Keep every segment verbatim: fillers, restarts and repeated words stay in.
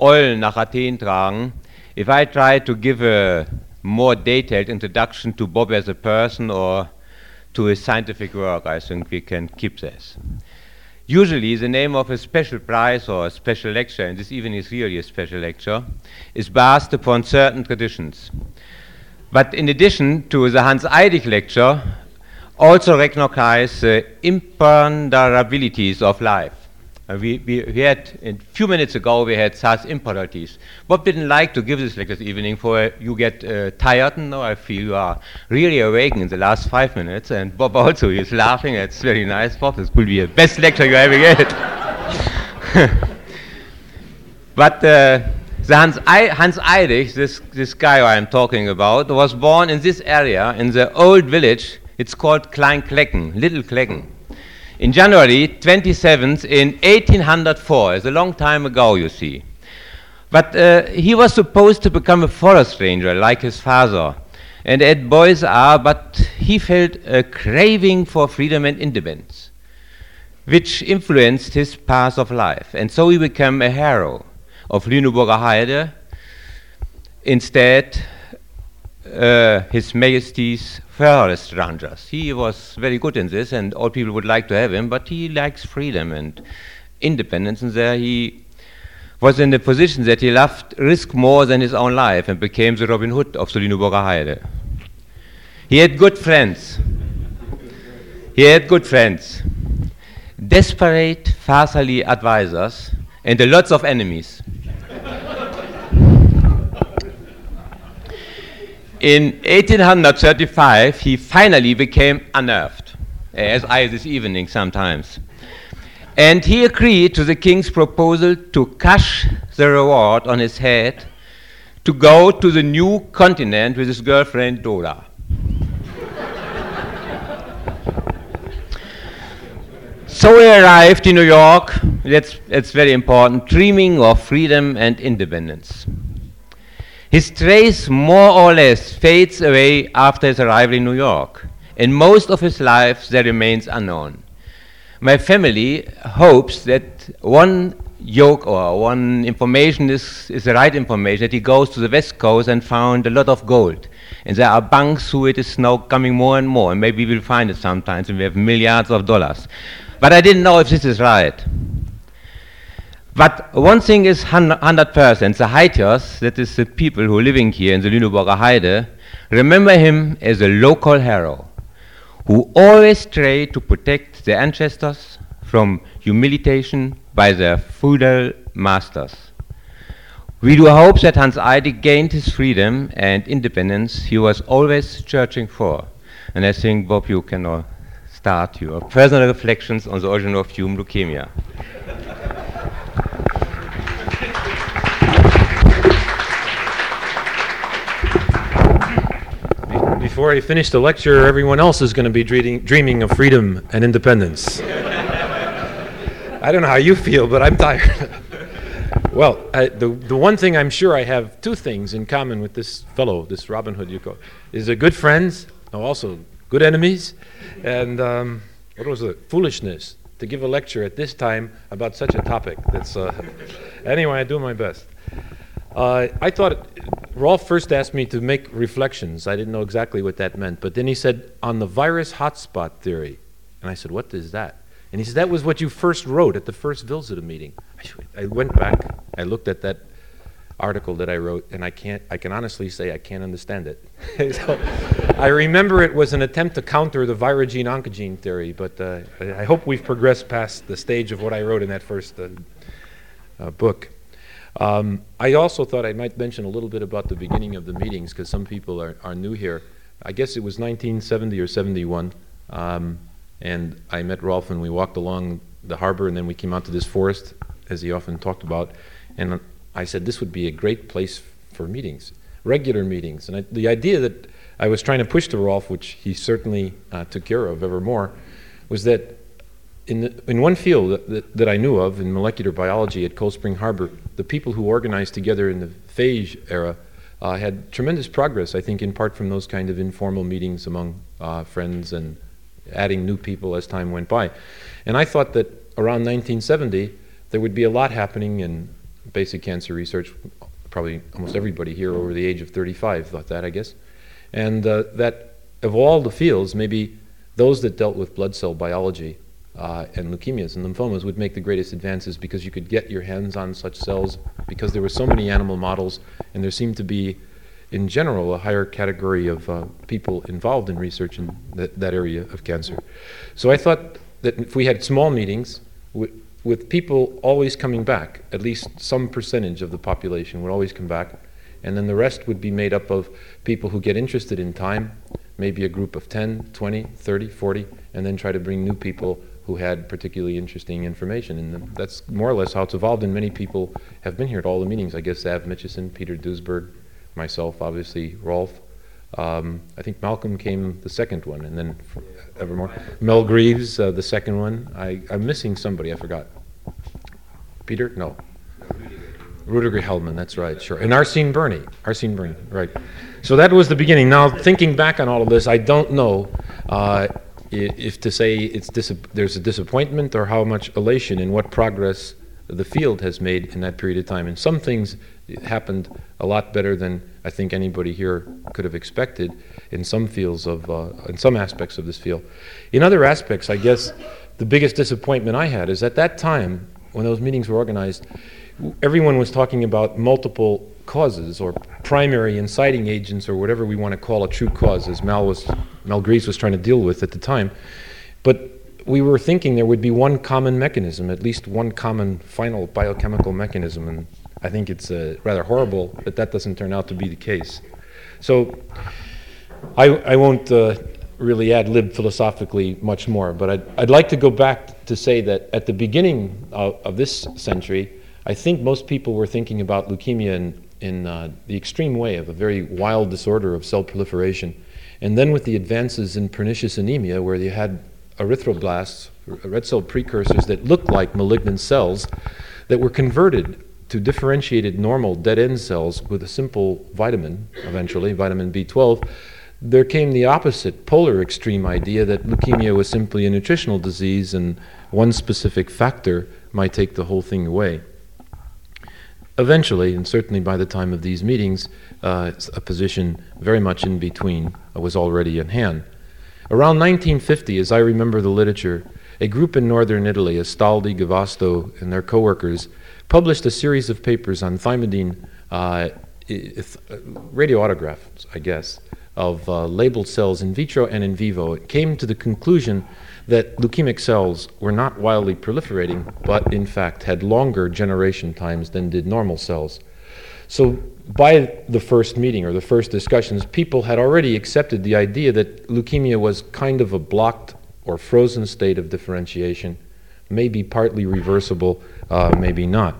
Eulen nach Athen tragen, if I try to give a more detailed introduction to Bob as a person or to his scientific work, I think we can keep this. Usually the name of a special prize or a special lecture, and this even is really a special lecture, is based upon certain traditions. But in addition to the Hans Eydig lecture, also recognize the imponderabilities of life. Uh, we, we, we had, a few minutes ago, we had such imponderabilities. Bob didn't like to give this lecture this evening for uh, you get uh, tired. No, I feel you are really awakened in the last five minutes. And Bob also is laughing. It's very nice, Bob. This will be the best lecture you ever get. But uh, the Hans, I, Hans Eydig, this, this guy I'm talking about, was born in this area, in the old village. It's called Klein Klecken, Little Klecken. In January twenty-seventh in eighteen oh four, it's a long time ago, you see. But uh, he was supposed to become a forest ranger like his father. And as boys are, but he felt a craving for freedom and independence, which influenced his path of life. And so he became a hero of Lüneburger Heide. Instead, uh, His Majesty's forest rangers. He was very good in this, and all people would like to have him, but he likes freedom and independence, and there he was in the position that he loved risk more than his own life and became the Robin Hood of the Lüneburger Heide. He had good friends. He had good friends. Desperate fatherly advisors and a lots of enemies. In eighteen thirty-five, he finally became unnerved, as I this evening sometimes. And he agreed to the king's proposal to cash the reward on his head to go to the new continent with his girlfriend Dora. So he arrived in New York, that's, that's very important, dreaming of freedom and independence. His trace more or less fades away after his arrival in New York, and most of his life there remains unknown. My family hopes that one joke or one information is, is the right information, that he goes to the West Coast and found a lot of gold. And there are banks who it is now coming more and more, and maybe we'll find it sometimes, and we have milliards of dollars. But I didn't know if this is right. But one thing is one hundred percent, the Haitiers, that is the people who are living here in the Lüneburger Heide, remember him as a local hero who always tried to protect their ancestors from humiliation by their feudal masters. We do hope that Hans Eydig gained his freedom and independence he was always searching for. And I think, Bob, you can now start your personal reflections on the origin of human leukemia. Before I finish the lecture, everyone else is going to be dreaming, dreaming of freedom and independence. I don't know how you feel, but I'm tired. Well, I, the, the one thing I'm sure I have two things in common with this fellow, this Robin Hood you call, is a good friends, also good enemies, and um, what was it? Foolishness to give a lecture at this time about such a topic. That's uh, anyway, I do my best. Uh, I thought, Rolf first asked me to make reflections. I didn't know exactly what that meant, but then he said, on the virus hotspot theory. And I said, what is that? And he said, that was what you first wrote at the first Vilsida meeting. I went back, I looked at that article that I wrote, and I can't, I can honestly say I can't understand it. So I remember it was an attempt to counter the virogene-oncogene theory, but uh, I, I hope we've progressed past the stage of what I wrote in that first uh, uh, book. Um, I also thought I might mention a little bit about the beginning of the meetings, because some people are, are new here. I guess it was nineteen seventy or seventy-one, um, and I met Rolf and we walked along the harbor, and then we came out to this forest, as he often talked about, and I said this would be a great place for meetings, regular meetings. And I, the idea that I was trying to push to Rolf, which he certainly uh, took care of ever more, was that in, the, in one field that, that, that I knew of, in molecular biology at Cold Spring Harbor, the people who organized together in the phage era uh, had tremendous progress, I think, in part from those kind of informal meetings among uh, friends and adding new people as time went by. And I thought that around nineteen seventy, there would be a lot happening in basic cancer research. Probably almost everybody here over the age of thirty-five thought that, I guess. And uh, that of all the fields, maybe those that dealt with blood cell biology uh, and leukemias and lymphomas would make the greatest advances, because you could get your hands on such cells, because there were so many animal models, and there seemed to be, in general, a higher category of uh, people involved in research in that, that area of cancer. So I thought that if we had small meetings with, with people always coming back, at least some percentage of the population would always come back, and then the rest would be made up of people who get interested in time, maybe a group of ten, twenty, thirty, forty, and then try to bring new people who had particularly interesting information in them. That's more or less how it's evolved, and many people have been here at all the meetings. I guess Zav Mitchison, Peter Duisberg, myself, obviously, Rolf. Um, I think Malcolm came the second one, and then evermore. Mel Greaves, uh, the second one. I, I'm missing somebody, I forgot. Peter? No. Rudiger Hellman, that's right, sure. And Arsene Berney, Arsene Berney, right. So that was the beginning. Now, thinking back on all of this, I don't know uh, if to say it's dis- there's a disappointment or how much elation in what progress the field has made in that period of time. And some things happened a lot better than I think anybody here could have expected in some fields of, uh, in some aspects of this field. In other aspects, I guess the biggest disappointment I had is at that time, when those meetings were organized, everyone was talking about multiple causes or primary inciting agents or whatever we want to call a true cause, as Mal was, Mel Greaves was trying to deal with at the time. But we were thinking there would be one common mechanism, at least one common final biochemical mechanism, and I think it's uh, rather horrible that that doesn't turn out to be the case. So I, I won't uh, really ad-lib philosophically much more, but I'd, I'd like to go back to say that at the beginning of, of this century, I think most people were thinking about leukemia in, in uh, the extreme way of a very wild disorder of cell proliferation. And then with the advances in pernicious anemia, where you had erythroblasts, red cell precursors that looked like malignant cells that were converted to differentiated normal dead-end cells with a simple vitamin, eventually, vitamin B twelve, there came the opposite, polar extreme idea that leukemia was simply a nutritional disease and one specific factor might take the whole thing away. Eventually, and certainly by the time of these meetings, uh, a position very much in between was already in hand. Around nineteen fifty, as I remember the literature, a group in northern Italy, Astaldi, Gavasto, and their co-workers, published a series of papers on thymidine uh, radioautographs, I guess, of uh, labeled cells in vitro and in vivo. It came to the conclusion that leukemic cells were not wildly proliferating, but in fact had longer generation times than did normal cells. So by the first meeting or the first discussions, people had already accepted the idea that leukemia was kind of a blocked or frozen state of differentiation, maybe partly reversible, uh, maybe not.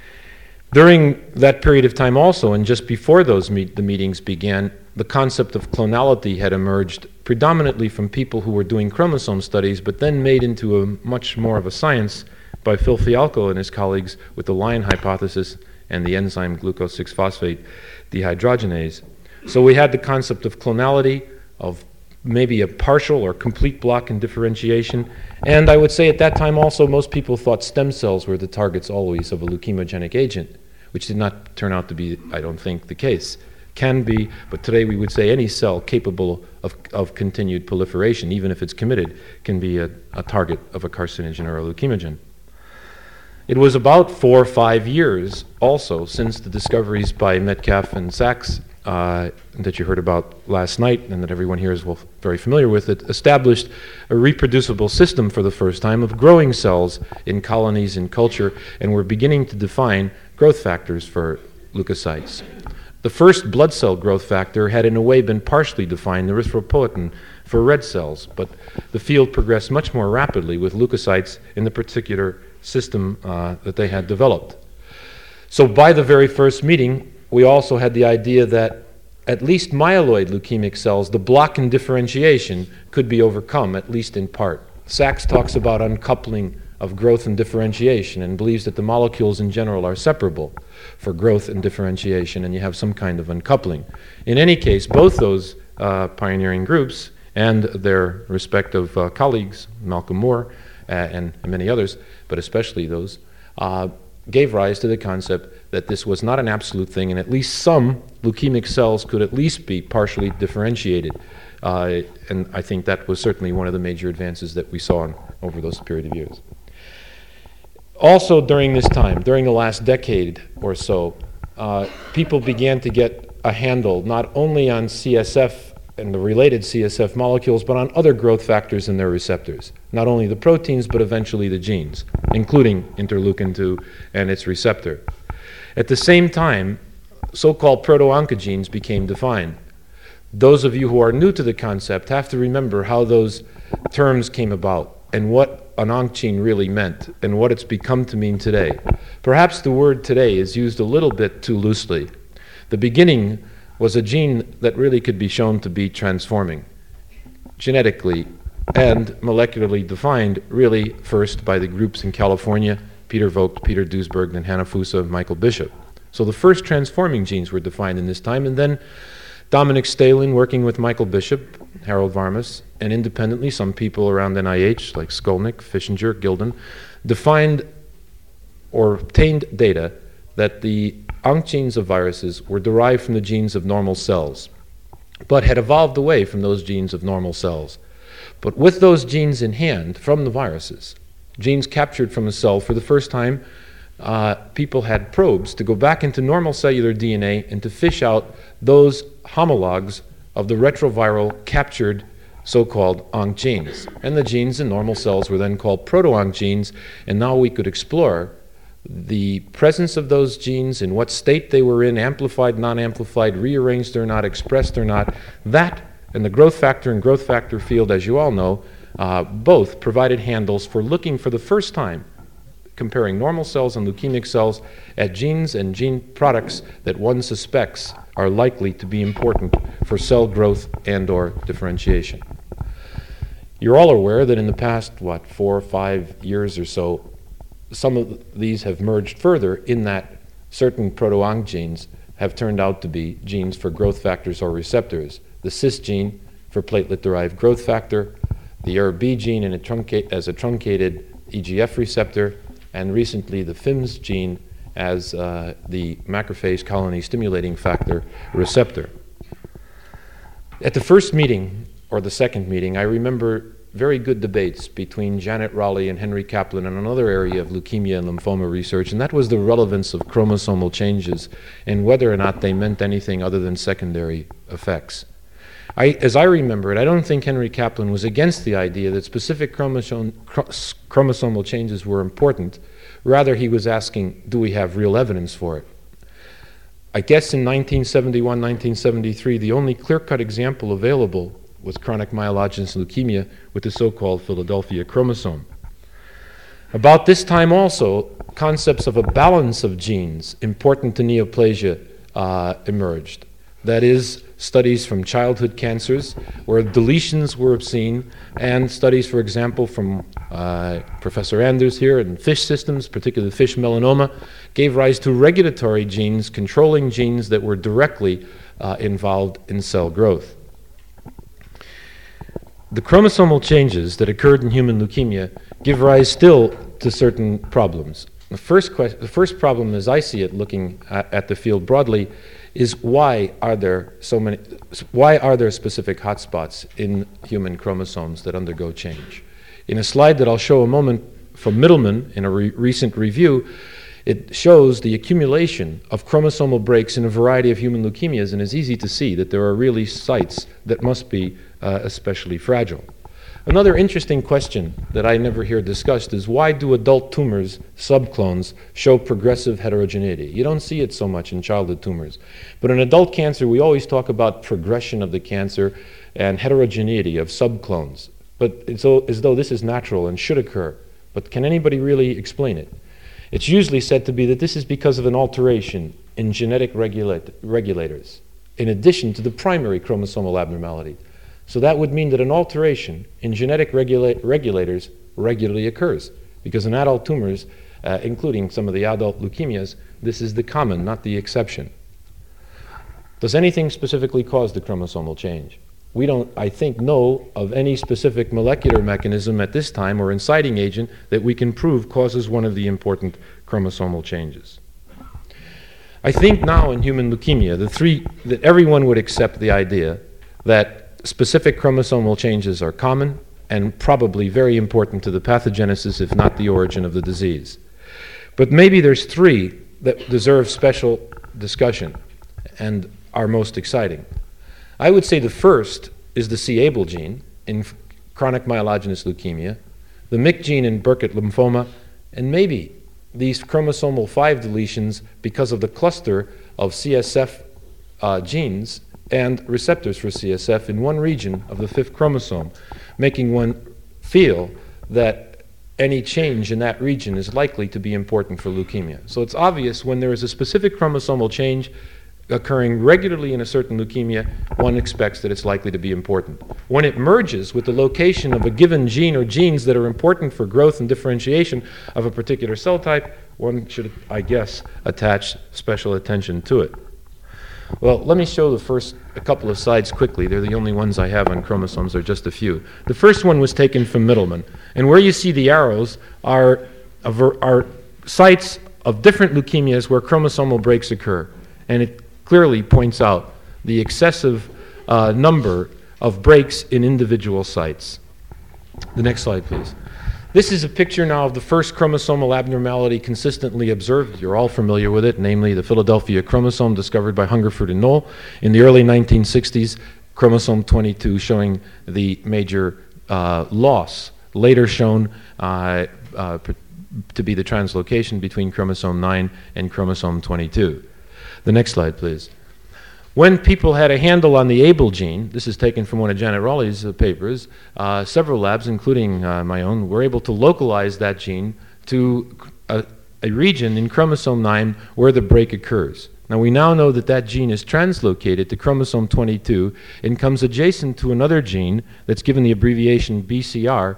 During that period of time also, and just before those meet, the meetings began, the concept of clonality had emerged predominantly from people who were doing chromosome studies, but then made into a much more of a science by Phil Fialko and his colleagues with the Lion hypothesis and the enzyme glucose six phosphate dehydrogenase. So we had the concept of clonality, of maybe a partial or complete block in differentiation, and I would say at that time also most people thought stem cells were the targets always of a leukemogenic agent, which did not turn out to be, I don't think, the case. Can be, but today we would say any cell capable of, of continued proliferation, even if it's committed, can be a, a target of a carcinogen or a leukemogen. It was about four or five years also since the discoveries by Metcalf and Sachs uh, that you heard about last night and that everyone here is well, very familiar with, it established a reproducible system for the first time of growing cells in colonies in culture, and we're beginning to define growth factors for leukocytes. The first blood cell growth factor had in a way been partially defined, erythropoietin, for red cells, but the field progressed much more rapidly with leukocytes in the particular system uh, that they had developed. So by the very first meeting, we also had the idea that at least myeloid leukemic cells, the block in differentiation could be overcome, at least in part. Sachs talks about uncoupling of growth and differentiation and believes that the molecules in general are separable for growth and differentiation, and you have some kind of uncoupling. In any case, both those uh, pioneering groups and their respective uh, colleagues, Malcolm Moore uh, and, and many others, but especially those, uh, gave rise to the concept that this was not an absolute thing, and at least some leukemic cells could at least be partially differentiated. Uh, and I think that was certainly one of the major advances that we saw in, over those period of years. Also during this time, during the last decade or so, uh, people began to get a handle not only on C S F and the related C S F molecules, but on other growth factors and their receptors. Not only the proteins, but eventually the genes, including interleukin two and its receptor. At the same time, so-called proto-oncogenes became defined. Those of you who are new to the concept have to remember how those terms came about and what an onc gene really meant and what it's become to mean today. Perhaps the word today is used a little bit too loosely. The beginning was a gene that really could be shown to be transforming, genetically and molecularly defined, really first by the groups in California, Peter Vogt, Peter Duesberg, and Hannah Fusa, Michael Bishop. So the first transforming genes were defined in this time, and then Dominic Stalin, working with Michael Bishop, Harold Varmus, and independently some people around N I H, like Skolnick, Fischinger, Gilden, defined or obtained data that the onc genes of viruses were derived from the genes of normal cells, but had evolved away from those genes of normal cells. But with those genes in hand from the viruses, genes captured from a cell for the first time, uh, people had probes to go back into normal cellular D N A and to fish out those homologs of the retroviral captured so-called onc genes. And the genes in normal cells were then called proto-onc genes, and now we could explore the presence of those genes, in what state they were in, amplified, non-amplified, rearranged or not, expressed or not. That and the growth factor and growth factor field, as you all know, uh, both provided handles for looking for the first time, comparing normal cells and leukemic cells, at genes and gene products that one suspects are likely to be important for cell growth and or differentiation. You're all aware that in the past, what, four or five years or so, some of these have merged further in that certain proto-onc genes have turned out to be genes for growth factors or receptors. The cis gene for platelet-derived growth factor, the E R B gene in a truncate, as a truncated E G F receptor, and recently the F I M S gene as uh, the macrophage colony stimulating factor receptor. At the first meeting, or the second meeting, I remember very good debates between Janet Raleigh and Henry Kaplan on another area of leukemia and lymphoma research, and that was the relevance of chromosomal changes and whether or not they meant anything other than secondary effects. I, as I remember it, I don't think Henry Kaplan was against the idea that specific chromosome, chromosomal changes were important. Rather, he was asking, do we have real evidence for it? I guess in nineteen seventy-one, nineteen seventy-three, the only clear-cut example available was chronic myelogenous leukemia with the so-called Philadelphia chromosome. About this time also, concepts of a balance of genes important to neoplasia uh, emerged. That is, studies from childhood cancers where deletions were seen, and studies, for example, from uh, Professor Anders here in fish systems, particularly fish melanoma, gave rise to regulatory genes, controlling genes that were directly uh, involved in cell growth. The chromosomal changes that occurred in human leukemia give rise still to certain problems. The first, quest- the first problem, as I see it, looking at, at the field broadly, is why are there so many, why are there specific hotspots in human chromosomes that undergo change? In a slide that I'll show a moment from Middleman in a re- recent review, it shows the accumulation of chromosomal breaks in a variety of human leukemias, and it's easy to see that there are really sites that must be uh, especially fragile. Another interesting question that I never hear discussed is why do adult tumors, subclones, show progressive heterogeneity? You don't see it so much in childhood tumors. But in adult cancer, we always talk about progression of the cancer and heterogeneity of subclones. But it's as though this is natural and should occur. But can anybody really explain it? It's usually said to be that this is because of an alteration in genetic regulate, regulators, in addition to the primary chromosomal abnormality. So that would mean that an alteration in genetic regula- regulators regularly occurs, because in adult tumors, uh, including some of the adult leukemias, this is the common, not the exception. Does anything specifically cause the chromosomal change? We don't, I think, know of any specific molecular mechanism at this time or inciting agent that we can prove causes one of the important chromosomal changes. I think now in human leukemia, the three, that everyone would accept the idea that specific chromosomal changes are common and probably very important to the pathogenesis, if not the origin of the disease. But maybe there's three that deserve special discussion and are most exciting. I would say the first is the c-Abl gene in chronic myelogenous leukemia, the M Y C gene in Burkitt lymphoma, and maybe these chromosomal five deletions because of the cluster of C S F uh, genes and receptors for C S F in one region of the fifth chromosome, making one feel that any change in that region is likely to be important for leukemia. So it's obvious when there is a specific chromosomal change occurring regularly in a certain leukemia, one expects that it's likely to be important. When it merges with the location of a given gene or genes that are important for growth and differentiation of a particular cell type, one should, I guess, attach special attention to it. Well, let me show the first a couple of slides quickly. They're the only ones I have on chromosomes. They're just a few. The first one was taken from Middleman, and where you see the arrows are, are sites of different leukemias where chromosomal breaks occur, and it clearly points out the excessive uh, number of breaks in individual sites. The next slide, please. This is a picture now of the first chromosomal abnormality consistently observed. You're all familiar with it, namely the Philadelphia chromosome discovered by Hungerford and Knoll in the early nineteen sixties, chromosome twenty-two showing the major uh, loss, later shown uh, uh, to be the translocation between chromosome nine and chromosome twenty-two. The next slide, please. When people had a handle on the Abl gene, this is taken from one of Janet Rowley's uh, papers, uh, several labs, including uh, my own, were able to localize that gene to a, a region in chromosome nine where the break occurs. Now we now know that that gene is translocated to chromosome twenty-two and comes adjacent to another gene that's given the abbreviation B C R,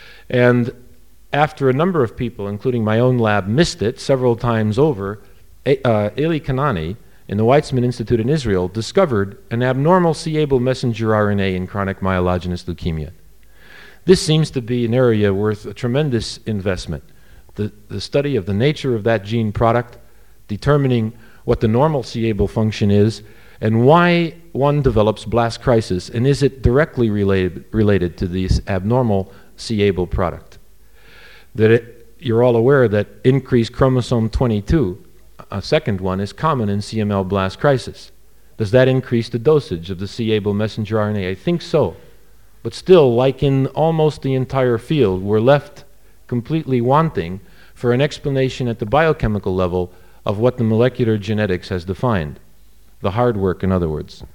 and after a number of people, including my own lab, missed it several times over, Uh, Eli Kanani in the Weizmann Institute in Israel discovered an abnormal c-Abl messenger R N A in chronic myelogenous leukemia. This seems to be an area worth a tremendous investment. The, the study of the nature of that gene product, determining what the normal c-Abl function is, and why one develops blast crisis, and is it directly related, related to this abnormal c-Abl product. That it, you're all aware that increased chromosome twenty-two, a second one, is common in C M L blast crisis. Does that increase the dosage of the c-Abl messenger R N A? I think so. But still, like in almost the entire field, we're left completely wanting for an explanation at the biochemical level of what the molecular genetics has defined. The hard work, in other words.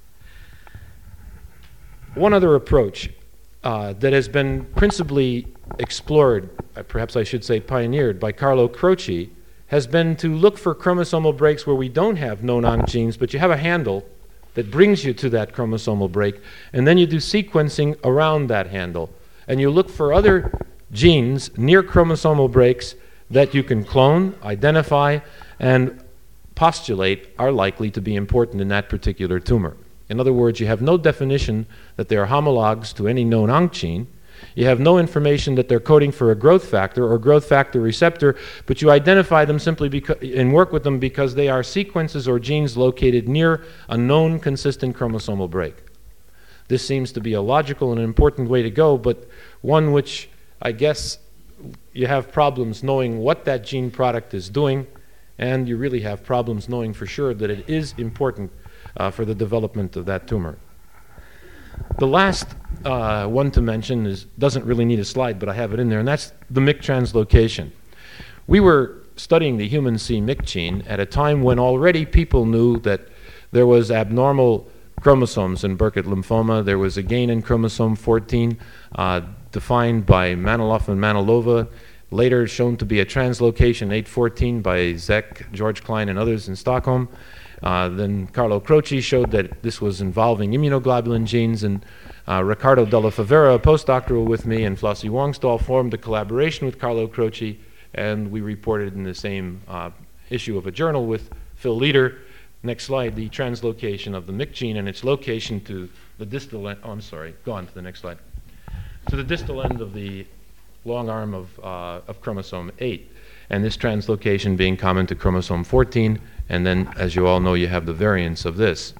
One other approach uh, that has been principally explored, uh, perhaps I should say pioneered, by Carlo Croce, has been to look for chromosomal breaks where we don't have known oncogenes, but you have a handle that brings you to that chromosomal break, and then you do sequencing around that handle. And you look for other genes near chromosomal breaks that you can clone, identify, and postulate are likely to be important in that particular tumor. In other words, you have no definition that they are homologs to any known oncogene. You have no information that they're coding for a growth factor or growth factor receptor, but you identify them simply because, and work with them because they are sequences or genes located near a known consistent chromosomal break. This seems to be a logical and important way to go, but one which I guess you have problems knowing what that gene product is doing, and you really have problems knowing for sure that it is important uh, for the development of that tumor. The last uh, one to mention is, doesn't really need a slide, but I have it in there, and that's the M Y C translocation. We were studying the human c-M Y C gene at a time when already people knew that there was abnormal chromosomes in Burkitt lymphoma. There was a gain in chromosome fourteen uh, defined by Maniloff and Manilova, later shown to be a translocation eight fourteen by Zek, George Klein, and others in Stockholm. Uh, then Carlo Croce showed that this was involving immunoglobulin genes, and uh, Ricardo Della Favera, a postdoctoral with me, and Flossie Wongstall formed a collaboration with Carlo Croce, and we reported in the same uh, issue of a journal with Phil Leader. Next slide, the translocation of the M Y C gene and its location to the distal end, oh, I'm sorry, go on to the next slide. To the distal end of the long arm of, uh, of chromosome eight. and this translocation being common to chromosome fourteen, and then, as you all know, you have the variants of this.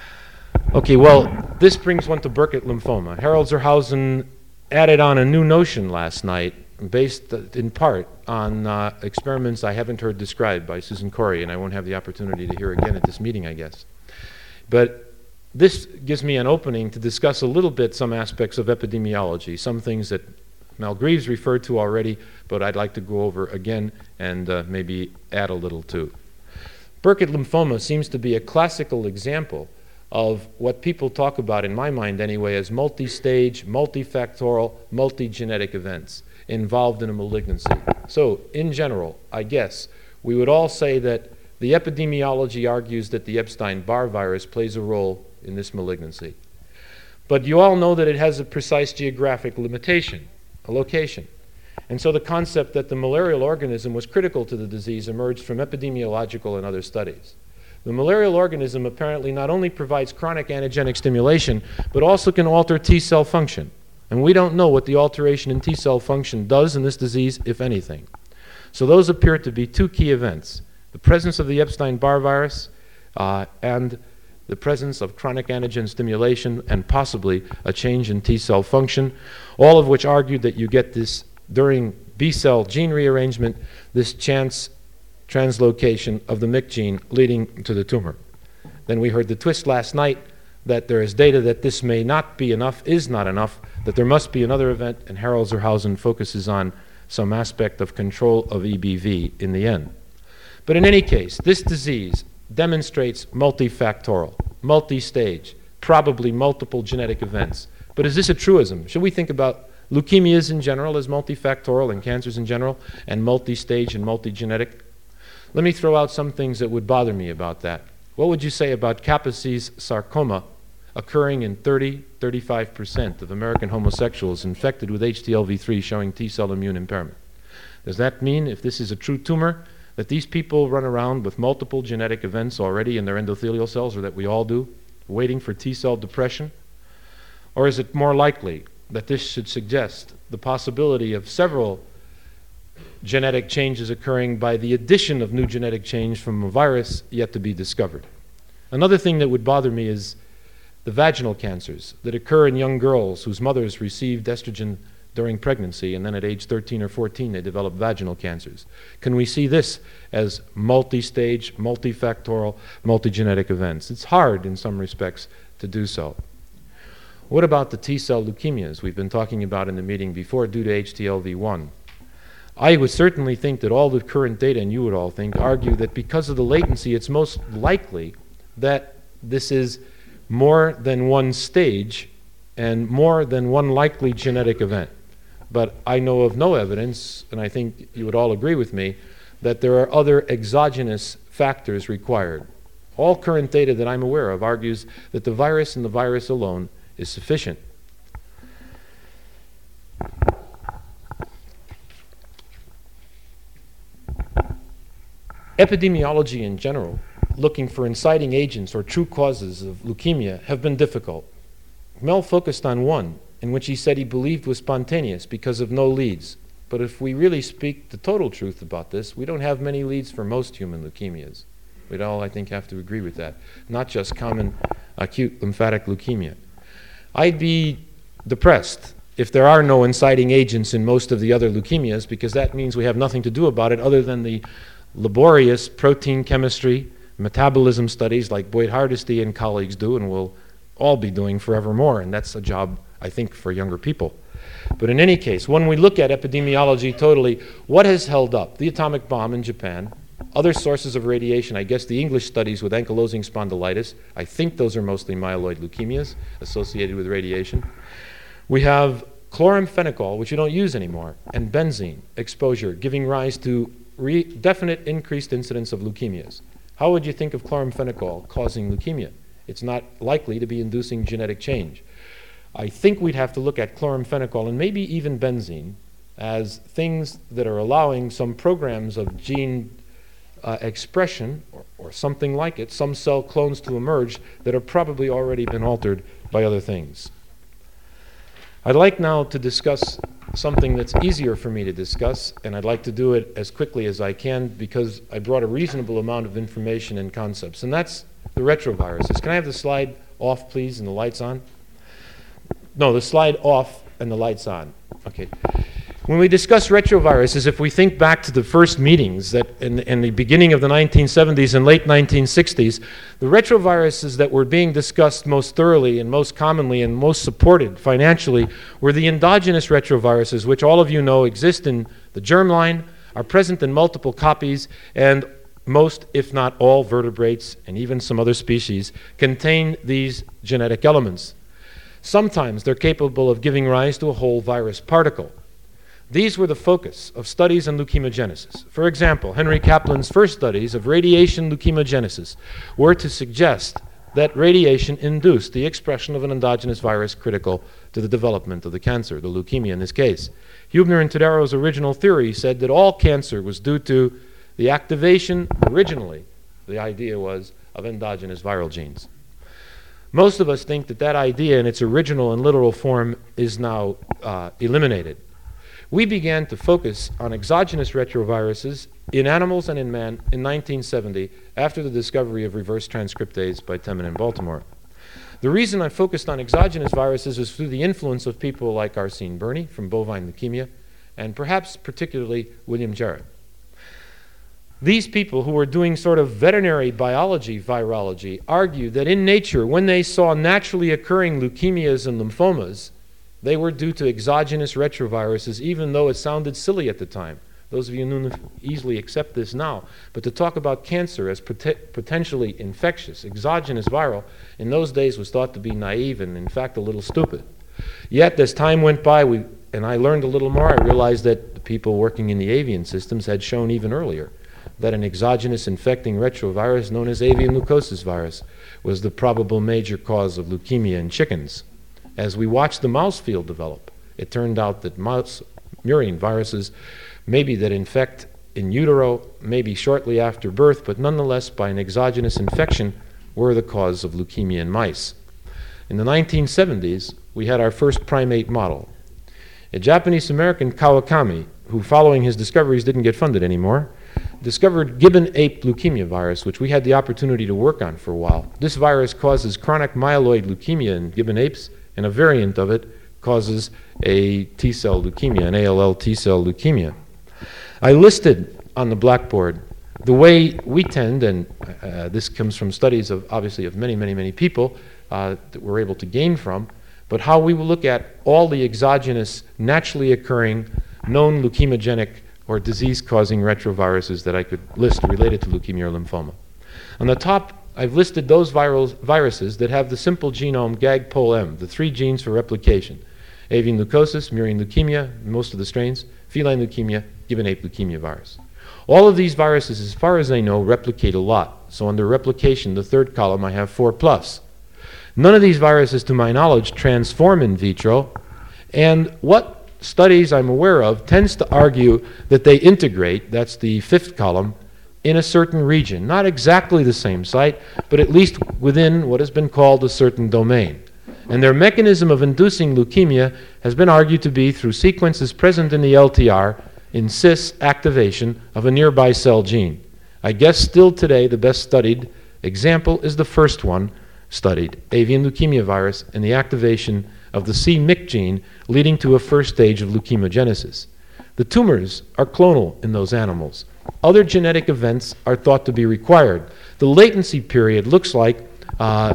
Okay, well, this brings one to Burkitt lymphoma. Harold Zerhausen added on a new notion last night, based uh, in part on uh, experiments I haven't heard described by Susan Corey, and I won't have the opportunity to hear again at this meeting, I guess. But this gives me an opening to discuss a little bit some aspects of epidemiology, some things that Mel Greaves referred to already, but I'd like to go over again and uh, maybe add a little too. Burkitt lymphoma seems to be a classical example of what people talk about, in my mind anyway, as multi-stage, multifactorial, multi-genetic events involved in a malignancy. So, in general, I guess, we would all say that the epidemiology argues that the Epstein-Barr virus plays a role in this malignancy. But you all know that it has a precise geographic limitation, a location. And so the concept that the malarial organism was critical to the disease emerged from epidemiological and other studies. The malarial organism apparently not only provides chronic antigenic stimulation, but also can alter T-cell function. And we don't know what the alteration in T-cell function does in this disease, if anything. So those appear to be two key events: the presence of the Epstein-Barr virus uh, and the presence of chronic antigen stimulation and possibly a change in T-cell function, all of which argued that you get this, during B-cell gene rearrangement, this chance translocation of the M Y C gene leading to the tumor. Then we heard the twist last night that there is data that this may not be enough, is not enough, that there must be another event, and Harold Zerhausen focuses on some aspect of control of E B V in the end. But in any case, this disease demonstrates multifactorial, multi-stage, probably multiple genetic events. But is this a truism? Should we think about leukemias in general as multifactorial and cancers in general, and multi-stage and multi-genetic? Let me throw out some things that would bother me about that. What would you say about Kaposi's sarcoma occurring in thirty, thirty-five percent of American homosexuals infected with H T L V three showing T-cell immune impairment? Does that mean, if this is a true tumor, that these people run around with multiple genetic events already in their endothelial cells, or that we all do, waiting for T-cell depression? Or is it more likely that this should suggest the possibility of several genetic changes occurring by the addition of new genetic change from a virus yet to be discovered? Another thing that would bother me is the vaginal cancers that occur in young girls whose mothers received estrogen during pregnancy, and then at age thirteen or fourteen they develop vaginal cancers. Can we see this as multi-stage, multifactorial, multigenetic events? It's hard in some respects to do so. What about the T-cell leukemias we've been talking about in the meeting before due to H T L V one? I would certainly think that all the current data, and you would all think, argue that because of the latency, it's most likely that this is more than one stage and more than one likely genetic event. But I know of no evidence, and I think you would all agree with me, that there are other exogenous factors required. All current data that I'm aware of argues that the virus and the virus alone is sufficient. Epidemiology in general, looking for inciting agents or true causes of leukemia, have been difficult. Mel focused on one, in which he said he believed was spontaneous because of no leads. But if we really speak the total truth about this, we don't have many leads for most human leukemias. We'd all, I think, have to agree with that, not just common acute lymphatic leukemia. I'd be depressed if there are no inciting agents in most of the other leukemias, because that means we have nothing to do about it other than the laborious protein chemistry, metabolism studies like Boyd Hardesty and colleagues do, and will all be doing forevermore, and that's a job, I think, for younger people. But in any case, when we look at epidemiology totally, what has held up? The atomic bomb in Japan, other sources of radiation, I guess the English studies with ankylosing spondylitis, I think those are mostly myeloid leukemias associated with radiation. We have chloramphenicol, which you don't use anymore, and benzene exposure, giving rise to re definite increased incidence of leukemias. How would you think of chloramphenicol causing leukemia? It's not likely to be inducing genetic change. I think we'd have to look at chloramphenicol and maybe even benzene as things that are allowing some programs of gene uh, expression or, or something like it, some cell clones to emerge that have probably already been altered by other things. I'd like now to discuss something that's easier for me to discuss, and I'd like to do it as quickly as I can because I brought a reasonable amount of information and concepts, and that's the retroviruses. Can I have the slide off, please, and the lights on? No, the slide off and the lights on. Okay. When we discuss retroviruses, if we think back to the first meetings that in, in the beginning of the nineteen seventies and late nineteen sixties, the retroviruses that were being discussed most thoroughly and most commonly and most supported financially were the endogenous retroviruses, which all of you know exist in the germline, are present in multiple copies, and most, if not all, vertebrates and even some other species contain these genetic elements. Sometimes they're capable of giving rise to a whole virus particle. These were the focus of studies on leukemogenesis. For example, Henry Kaplan's first studies of radiation leukemogenesis were to suggest that radiation induced the expression of an endogenous virus critical to the development of the cancer, the leukemia in this case. Hubner and Tadero's original theory said that all cancer was due to the activation, originally, the idea was, of endogenous viral genes. Most of us think that that idea in its original and literal form is now uh, eliminated. We began to focus on exogenous retroviruses in animals and in man in nineteen seventy after the discovery of reverse transcriptase by Temin in Baltimore. The reason I focused on exogenous viruses is through the influence of people like Arsene Berney from bovine leukemia and perhaps particularly William Jarrett. These people who were doing sort of veterinary biology virology argued that in nature, when they saw naturally occurring leukemias and lymphomas, they were due to exogenous retroviruses, even though it sounded silly at the time. Those of you who easily accept this now. But to talk about cancer as pot- potentially infectious, exogenous viral, in those days was thought to be naive and, in fact, a little stupid. Yet, as time went by, we, and I learned a little more, I realized that the people working in the avian systems had shown even earlier that an exogenous infecting retrovirus known as avian leukosis virus was the probable major cause of leukemia in chickens. As we watched the mouse field develop, it turned out that mouse murine viruses, maybe that infect in utero, maybe shortly after birth, but nonetheless by an exogenous infection, were the cause of leukemia in mice. In the nineteen seventies, we had our first primate model. A Japanese-American Kawakami, who following his discoveries didn't get funded anymore, discovered gibbon ape leukemia virus, which we had the opportunity to work on for a while. This virus causes chronic myeloid leukemia in gibbon apes, and a variant of it causes a T-cell leukemia, an A L L T-cell leukemia. I listed on the blackboard the way we tend, and uh, this comes from studies of obviously of many, many, many people uh, that we're able to gain from, but how we will look at all the exogenous, naturally occurring, known leukemogenic or disease-causing retroviruses that I could list related to leukemia or lymphoma. On the top, I've listed those viral viruses that have the simple genome G A G P O L M, the three genes for replication: avian leukosis, murine leukemia, most of the strains, feline leukemia, gibbon ape leukemia virus. All of these viruses, as far as I know, replicate a lot. So under replication, the third column, I have four plus. None of these viruses, to my knowledge, transform in vitro, and what studies I'm aware of tends to argue that they integrate, that's the fifth column, in a certain region. Not exactly the same site, but at least within what has been called a certain domain. And their mechanism of inducing leukemia has been argued to be through sequences present in the L T R in cis activation of a nearby cell gene. I guess still today the best studied example is the first one studied, avian leukemia virus, and the activation of the c M Y C gene leading to a first stage of leukemogenesis. The tumors are clonal in those animals. Other genetic events are thought to be required. The latency period looks like uh,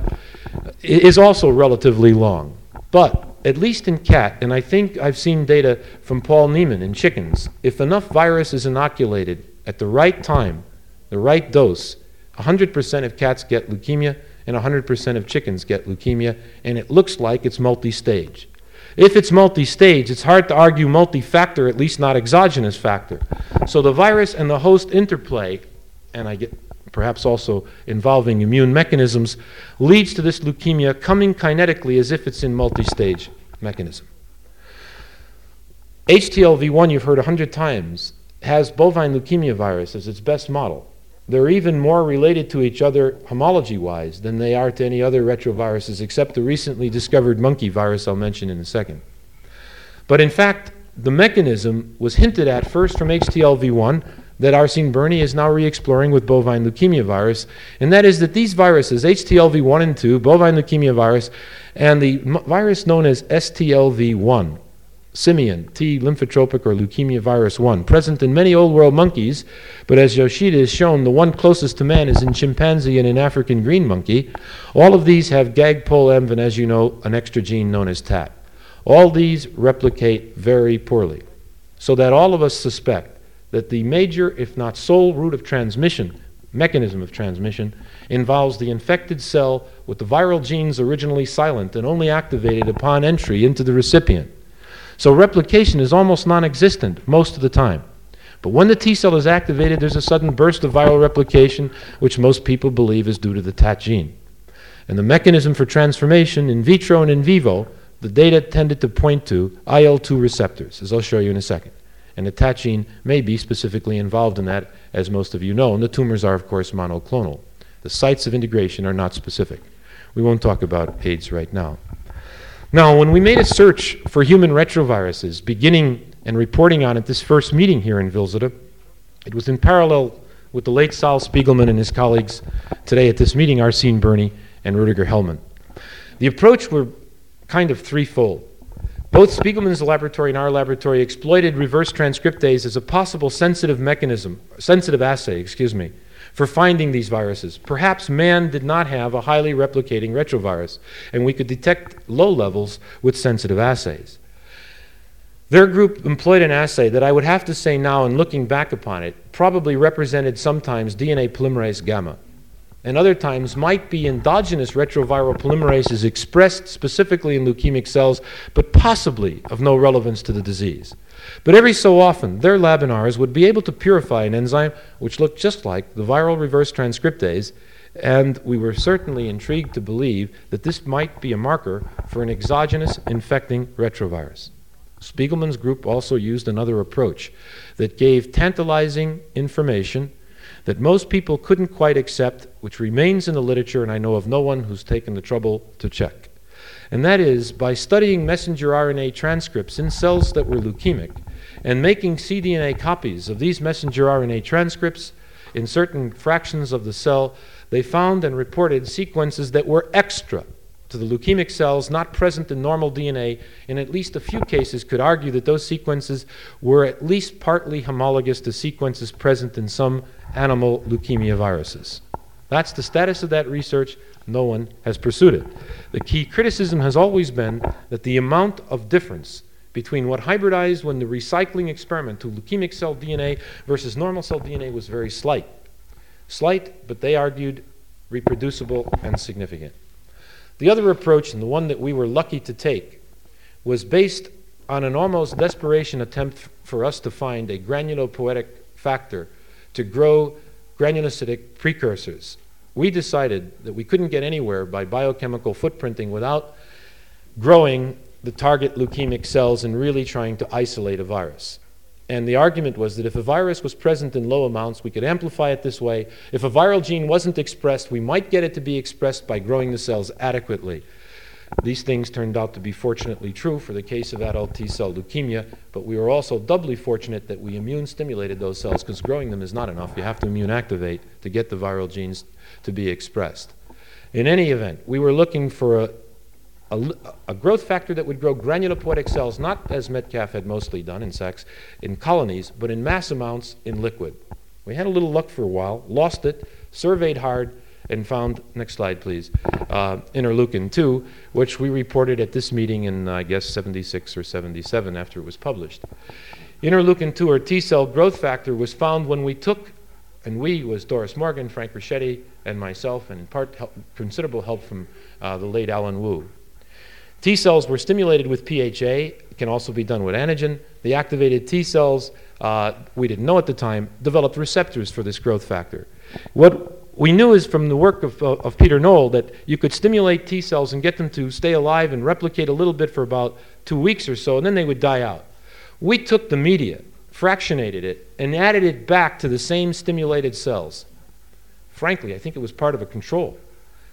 is also relatively long. But at least in cat, and I think I've seen data from Paul Neiman in chickens, if enough virus is inoculated at the right time, the right dose, one hundred percent of cats get leukemia and one hundred percent of chickens get leukemia, and it looks like it's multi-stage. If it's multi-stage, it's hard to argue multi-factor, at least not exogenous factor. So the virus and the host interplay, and I get perhaps also involving immune mechanisms, leads to this leukemia coming kinetically as if it's in multi-stage mechanism. H T L V one, you've heard a hundred times, has bovine leukemia virus as its best model. They're even more related to each other homology-wise than they are to any other retroviruses except the recently discovered monkey virus I'll mention in a second. But in fact, the mechanism was hinted at first from H T L V one that Arsene Berni is now re-exploring with bovine leukemia virus, and that is that these viruses, H T L V one and two, bovine leukemia virus, and the m- virus known as S T L V one, simian, T lymphotropic or leukemia virus one, present in many old world monkeys, but as Yoshida has shown, the one closest to man is in chimpanzee and in African green monkey. All of these have GAG-POL-M and, as you know, an extra gene known as T A T. All these replicate very poorly, so that all of us suspect that the major, if not sole, route of transmission, mechanism of transmission, involves the infected cell with the viral genes originally silent and only activated upon entry into the recipient. So replication is almost non-existent most of the time. But when the T cell is activated, there's a sudden burst of viral replication, which most people believe is due to the T A T gene. And the mechanism for transformation in vitro and in vivo, the data tended to point to I L two receptors, as I'll show you in a second. And the T A T gene may be specifically involved in that, as most of you know, and the tumors are, of course, monoclonal. The sites of integration are not specific. We won't talk about AIDS right now. Now, when we made a search for human retroviruses, beginning and reporting on it this first meeting here in Vilsede, it was in parallel with the late Saul Spiegelman and his colleagues today at this meeting, Arsene Berni and Rudiger Hellman. The approach were kind of threefold. Both Spiegelman's laboratory and our laboratory exploited reverse transcriptase as a possible sensitive mechanism, sensitive assay, excuse me, for finding these viruses. Perhaps man did not have a highly replicating retrovirus, and we could detect low levels with sensitive assays. Their group employed an assay that I would have to say now, and looking back upon it, probably represented sometimes D N A polymerase gamma, and other times might be endogenous retroviral polymerases expressed specifically in leukemic cells, but possibly of no relevance to the disease. But every so often, their lab and ours would be able to purify an enzyme which looked just like the viral reverse transcriptase, and we were certainly intrigued to believe that this might be a marker for an exogenous infecting retrovirus. Spiegelman's group also used another approach that gave tantalizing information that most people couldn't quite accept, which remains in the literature, and I know of no one who's taken the trouble to check. And that is, by studying messenger R N A transcripts in cells that were leukemic and making cDNA copies of these messenger R N A transcripts in certain fractions of the cell, they found and reported sequences that were extra to the leukemic cells not present in normal D N A. In at least a few cases could argue that those sequences were at least partly homologous to sequences present in some animal leukemia viruses. That's the status of that research. No one has pursued it. The key criticism has always been that the amount of difference between what hybridized when the recycling experiment to leukemic cell D N A versus normal cell D N A was very slight. Slight, but they argued reproducible and significant. The other approach, and the one that we were lucky to take, was based on an almost desperation attempt for us to find a granulopoietic factor to grow granulocytic precursors. We decided that we couldn't get anywhere by biochemical footprinting without growing the target leukemic cells and really trying to isolate a virus. And the argument was that if a virus was present in low amounts, we could amplify it this way. If a viral gene wasn't expressed, we might get it to be expressed by growing the cells adequately. These things turned out to be fortunately true for the case of adult T-cell leukemia, but we were also doubly fortunate that we immune stimulated those cells, because growing them is not enough. You have to immune activate to get the viral genes to be expressed. In any event, we were looking for a, a, a growth factor that would grow granulopoietic cells, not as Metcalfe had mostly done in sex, in colonies, but in mass amounts in liquid. We had a little luck for a while, lost it, surveyed hard, and found, next slide please, uh, interleukin two, which we reported at this meeting in, I guess, seventy-six or seventy-seven after it was published. Interleukin two, or T-cell growth factor, was found when we took, and we was Doris Morgan, Frank Richetti, and myself, and in part help, considerable help from uh, the late Alan Wu. T-cells were stimulated with P H A. It can also be done with antigen. The activated T-cells, uh, we didn't know at the time, developed receptors for this growth factor. What we knew is from the work of, uh, of Peter Knoll that you could stimulate T cells and get them to stay alive and replicate a little bit for about two weeks or so, and then they would die out. We took the media, fractionated it, and added it back to the same stimulated cells. Frankly, I think it was part of a control.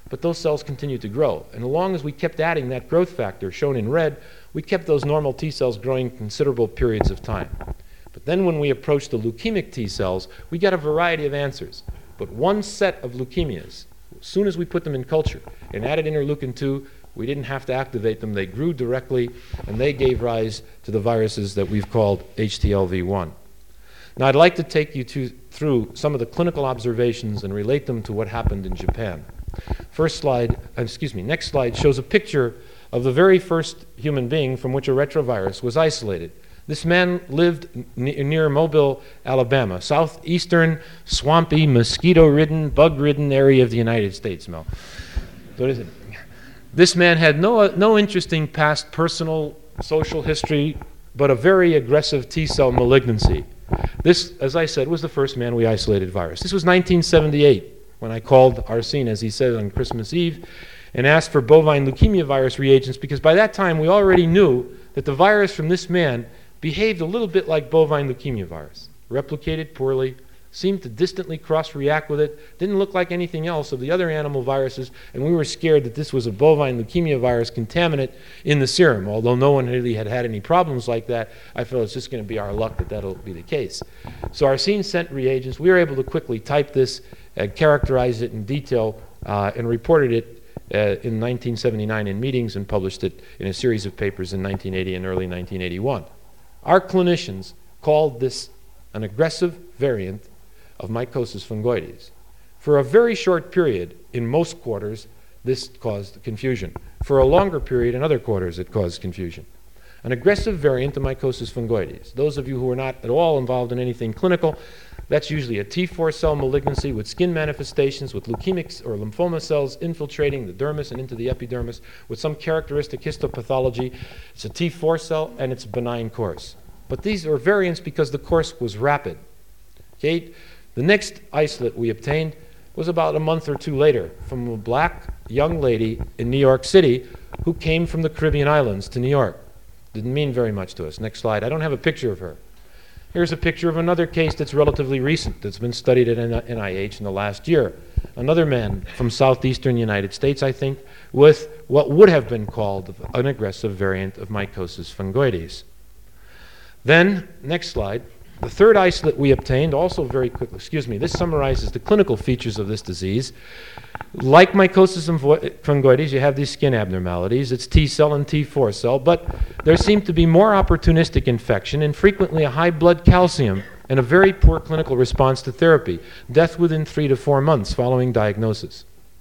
but those cells continued to grow. And as long as we kept adding that growth factor, shown in red, we kept those normal T cells growing considerable periods of time. But then when we approached the leukemic T cells, we got a variety of answers. But one set of leukemias, as soon as we put them in culture and added interleukin two, we didn't have to activate them. They grew directly, and they gave rise to the viruses that we've called H T L V one. Now, I'd like to take you to, through some of the clinical observations and relate them to what happened in Japan. First slide, uh, excuse me, next slide shows a picture of the very first human being from which a retrovirus was isolated. This man lived n near Mobile, Alabama, southeastern, swampy, mosquito-ridden, bug-ridden area of the United States, Mel. What is it? This man had no, uh, no interesting past personal, social history, but a very aggressive T-cell malignancy. This, as I said, was the first man we isolated virus. This was nineteen seventy-eight, when I called Arsene, as he said, on Christmas Eve, and asked for bovine leukemia virus reagents, because by that time we already knew that the virus from this man behaved a little bit like bovine leukemia virus. Replicated poorly, seemed to distantly cross-react with it, didn't look like anything else of the other animal viruses, and we were scared that this was a bovine leukemia virus contaminant in the serum. Although no one really had had any problems like that, I felt it's just going to be our luck that that'll be the case. So Arsene sent reagents. We were able to quickly type this, and characterize it in detail, uh, and reported it uh, in nineteen seventy-nine in meetings and published it in a series of papers in nineteen eighty and early nineteen eighty-one. Our clinicians called this an aggressive variant of mycosis fungoides. For a very short period, in most quarters, this caused confusion. For a longer period, in other quarters, it caused confusion. An aggressive variant of mycosis fungoides. Those of you who are not at all involved in anything clinical, that's usually a T four cell malignancy with skin manifestations, with leukemic or lymphoma cells infiltrating the dermis and into the epidermis with some characteristic histopathology. It's a T four cell, and it's a benign course. But these are variants because the course was rapid. Okay? The next isolate we obtained was about a month or two later from a black young lady in New York City who came from the Caribbean islands to New York. Didn't mean very much to us. Next slide. I don't have a picture of her. Here's a picture of another case that's relatively recent, that's been studied at N I H in the last year. Another man from southeastern United States, I think, with what would have been called an aggressive variant of mycosis fungoides. Then, next slide. The third isolate we obtained, also very quickly, excuse me, this summarizes the clinical features of this disease. Like mycosis fungoides, you have these skin abnormalities. It's T cell and T four cell, but there seemed to be more opportunistic infection and frequently a high blood calcium and a very poor clinical response to therapy. Death within three to four months following diagnosis.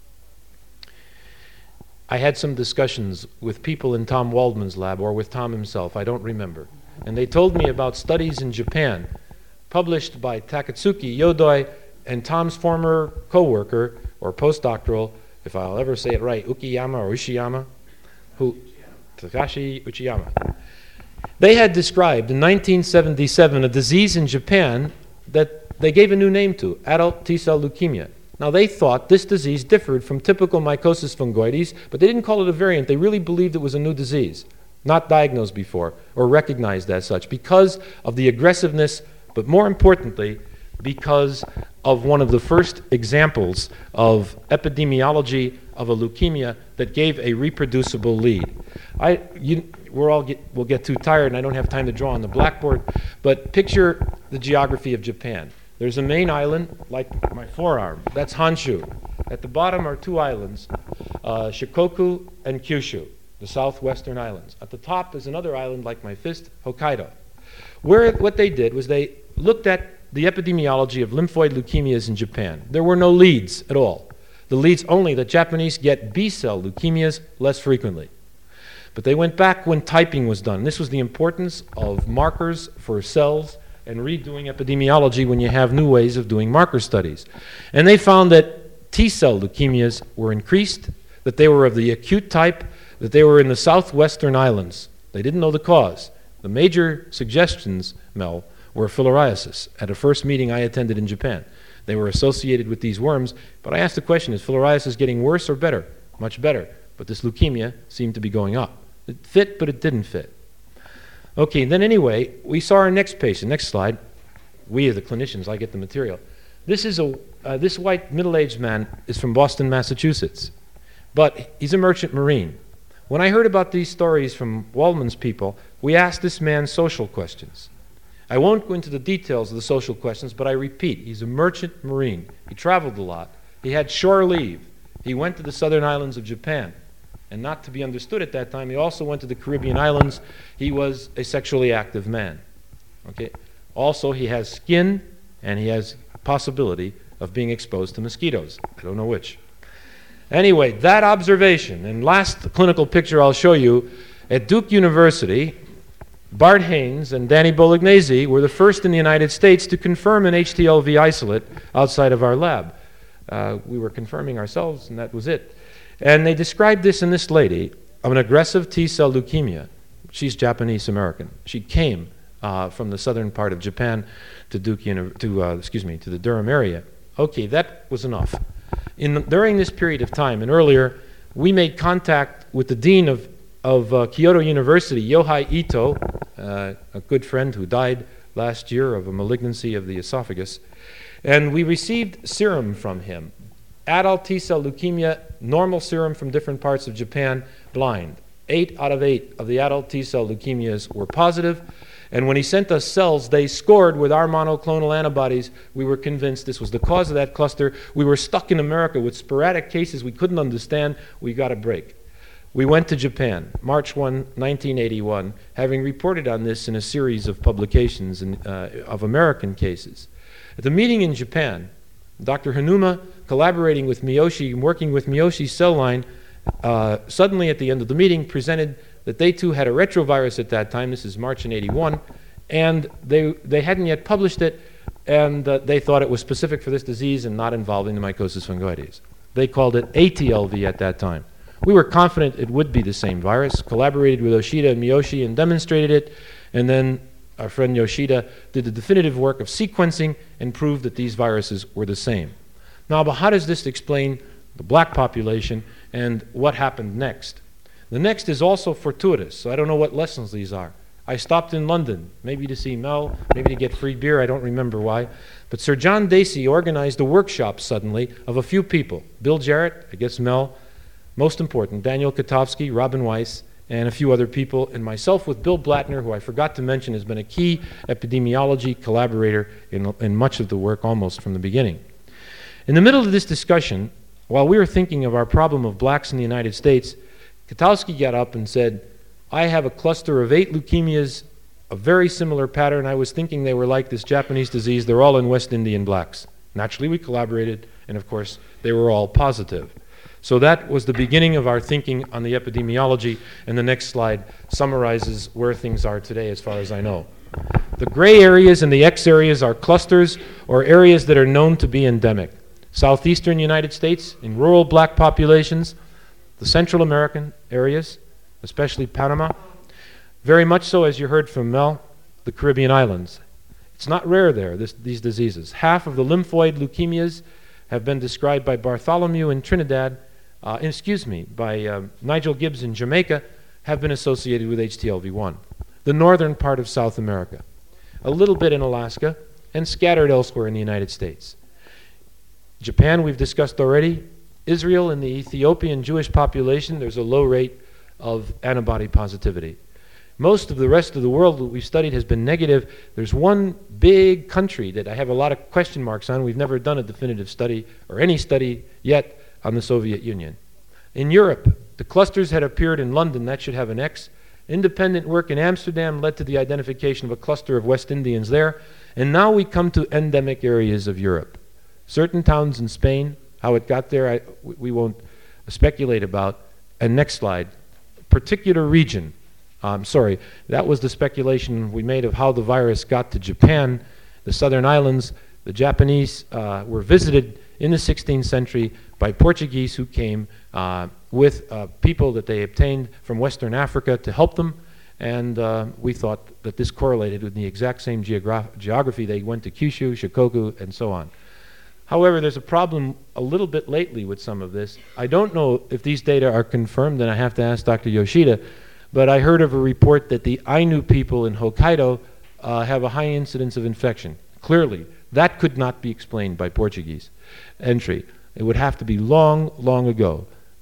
I had some discussions with people in Tom Waldman's lab, or with Tom himself, I don't remember. And they told me about studies in Japan published by Takatsuki Yodoi and Tom's former co-worker or postdoctoral, if I'll ever say it right, Ukiyama or Uchiyama, who, Takashi Uchiyama. They had described in nineteen seventy-seven a disease in Japan that they gave a new name to, adult T-cell leukemia. Now they thought this disease differed from typical mycosis fungoides, but they didn't call it a variant. They really believed it was a new disease, not diagnosed before or recognized as such, because of the aggressiveness, but more importantly, because of one of the first examples of epidemiology of a leukemia that gave a reproducible lead. I, you, we're all get, we'll get too tired, and I don't have time to draw on the blackboard, but picture the geography of Japan. There's a main island, like my forearm. That's Honshu. At the bottom are two islands, uh, Shikoku and Kyushu, the southwestern islands. At the top is another island like my fist, Hokkaido. Where what they did was they looked at the epidemiology of lymphoid leukemias in Japan. There were no leads at all. The leads only that Japanese get B-cell leukemias less frequently. But they went back when typing was done. This was the importance of markers for cells and redoing epidemiology when you have new ways of doing marker studies. And they found that T-cell leukemias were increased, that they were of the acute type, that they were in the southwestern islands. They didn't know the cause. The major suggestions, Mel, were filariasis at a first meeting I attended in Japan. They were associated with these worms, but I asked the question, is filariasis getting worse or better? Much better, but this leukemia seemed to be going up. It fit, but it didn't fit. Okay, then anyway, we saw our next patient. Next slide. We are the clinicians, I get the material. This is a, uh, this white middle-aged man is from Boston, Massachusetts. But he's a merchant marine. When I heard about these stories from Waldman's people, we asked this man social questions. I won't go into the details of the social questions, but I repeat, he's a merchant marine. He traveled a lot. He had shore leave. He went to the southern islands of Japan. And not to be understood at that time, he also went to the Caribbean islands. He was a sexually active man. Okay? Also, he has skin, and he has possibility of being exposed to mosquitoes. I don't know which. Anyway, that observation, and last clinical picture I'll show you, at Duke University, Bart Haynes and Danny Bolognesi were the first in the United States to confirm an H T L V isolate outside of our lab. Uh, we were confirming ourselves, and that was it. And they described this in this lady of an aggressive T-cell leukemia. She's Japanese American. She came uh, from the southern part of Japan to Duke, Uni- to uh, excuse me, to the Durham area. Okay, that was enough. In the, during this period of time and earlier, we made contact with the dean of, of uh, Kyoto University, Yohei Ito, uh, a good friend who died last year of a malignancy of the esophagus, and we received serum from him. Adult T-cell leukemia, normal serum from different parts of Japan, blind. Eight out of eight of the adult T-cell leukemias were positive. And when he sent us cells, they scored with our monoclonal antibodies. We were convinced this was the cause of that cluster. We were stuck in America with sporadic cases we couldn't understand. We got a break. We went to Japan, March first, nineteen eighty-one, having reported on this in a series of publications in, uh, of American cases. At the meeting in Japan, Doctor Hanuma, collaborating with Miyoshi and working with Miyoshi's cell line, uh, suddenly at the end of the meeting presented that they too had a retrovirus at that time. This is March in eighty-one, and they, they hadn't yet published it, and uh, they thought it was specific for this disease and not involving the mycosis fungoides. They called it A T L V at that time. We were confident it would be the same virus, collaborated with Yoshida and Miyoshi and demonstrated it, and then our friend Yoshida did the definitive work of sequencing and proved that these viruses were the same. Now, but how does this explain the black population and what happened next? The next is also fortuitous, so I don't know what lessons these are. I stopped in London, maybe to see Mel, maybe to get free beer, I don't remember why. But Sir John Dacey organized a workshop suddenly of a few people. Bill Jarrett, I guess Mel, most important, Daniel Katowski, Robin Weiss, and a few other people, and myself with Bill Blattner, who I forgot to mention has been a key epidemiology collaborator in, in much of the work almost from the beginning. In the middle of this discussion, while we were thinking of our problem of blacks in the United States, Katowski got up and said, I have a cluster of eight leukemias, a very similar pattern. I was thinking they were like this Japanese disease. They're all in West Indian blacks. Naturally, we collaborated, and of course, they were all positive. So that was the beginning of our thinking on the epidemiology, and the next slide summarizes where things are today as far as I know. The gray areas and the X areas are clusters or areas that are known to be endemic. Southeastern United States, in rural black populations, the Central American areas, especially Panama, very much so, as you heard from Mel, the Caribbean islands. It's not rare there, this, these diseases. Half of the lymphoid leukemias have been described by Bartholomew in Trinidad, uh, excuse me, by um, Nigel Gibbs in Jamaica, have been associated with H T L V one. The northern part of South America, a little bit in Alaska, and scattered elsewhere in the United States. Japan, we've discussed already. Israel, in the Ethiopian Jewish population, there's a low rate of antibody positivity. Most of the rest of the world that we've studied has been negative. There's one big country that I have a lot of question marks on. We've never done a definitive study, or any study yet, on the Soviet Union. In Europe, the clusters had appeared in London. That should have an X. Independent work in Amsterdam led to the identification of a cluster of West Indians there. And now we come to endemic areas of Europe. Certain towns in Spain, how it got there, I, we won't speculate about. And next slide, particular region. Um, sorry, that was the speculation we made of how the virus got to Japan, the southern islands. The Japanese uh, were visited in the sixteenth century by Portuguese who came uh, with uh, people that they obtained from Western Africa to help them. And uh, we thought that this correlated with the exact same geogra- geography. They went to Kyushu, Shikoku, and so on. However, there's a problem a little bit lately with some of this. I don't know if these data are confirmed, and I have to ask Doctor Yoshida, but I heard of a report that the Ainu people in Hokkaido uh, have a high incidence of infection. Clearly, that could not be explained by Portuguese entry. It would have to be long, long ago.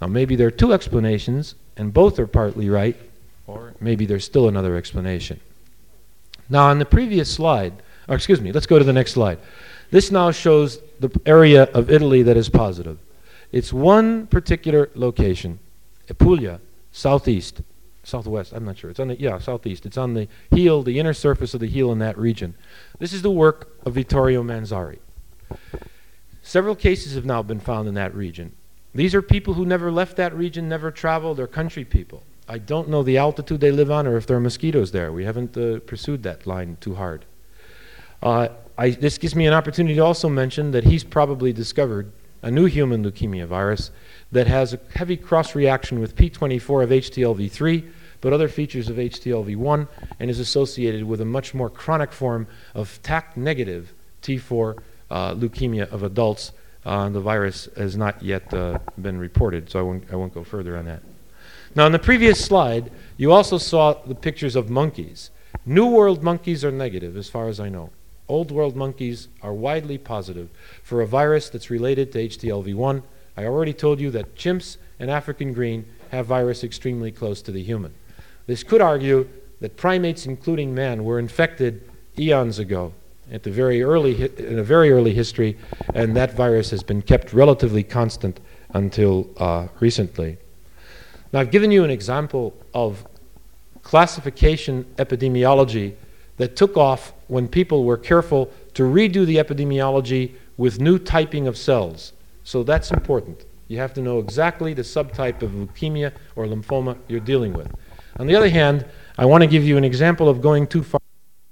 Now maybe there are two explanations, and both are partly right, or maybe there's still another explanation. Now on the previous slide, or excuse me, let's go to the next slide. This now shows the area of Italy that is positive. It's one particular location, Apulia, southeast, southwest, I'm not sure. It's on the, yeah, southeast. It's on the heel, the inner surface of the heel in that region. This is the work of Vittorio Manzari. Several cases have now been found in that region. These are people who never left that region, never traveled, they're country people. I don't know the altitude they live on or if there are mosquitoes there. We haven't uh, pursued that line too hard. Uh, I, this gives me an opportunity to also mention that he's probably discovered a new human leukemia virus that has a heavy cross-reaction with P twenty-four of H T L V three, but other features of H T L V one, and is associated with a much more chronic form of T A C-negative T four uh, leukemia of adults. Uh, the virus has not yet uh, been reported, so I won't, I won't go further on that. Now, on the previous slide, you also saw the pictures of monkeys. New World monkeys are negative, as far as I know. Old World monkeys are widely positive for a virus that's related to H T L V one. I already told you that chimps and African green have virus extremely close to the human. This could argue that primates, including man, were infected eons ago at the very early hi in a very early history, and that virus has been kept relatively constant until uh, recently. Now, I've given you an example of classification epidemiology that took off when people were careful to redo the epidemiology with new typing of cells. So that's important. You have to know exactly the subtype of leukemia or lymphoma you're dealing with. On the other hand, I want to give you an example of going too far.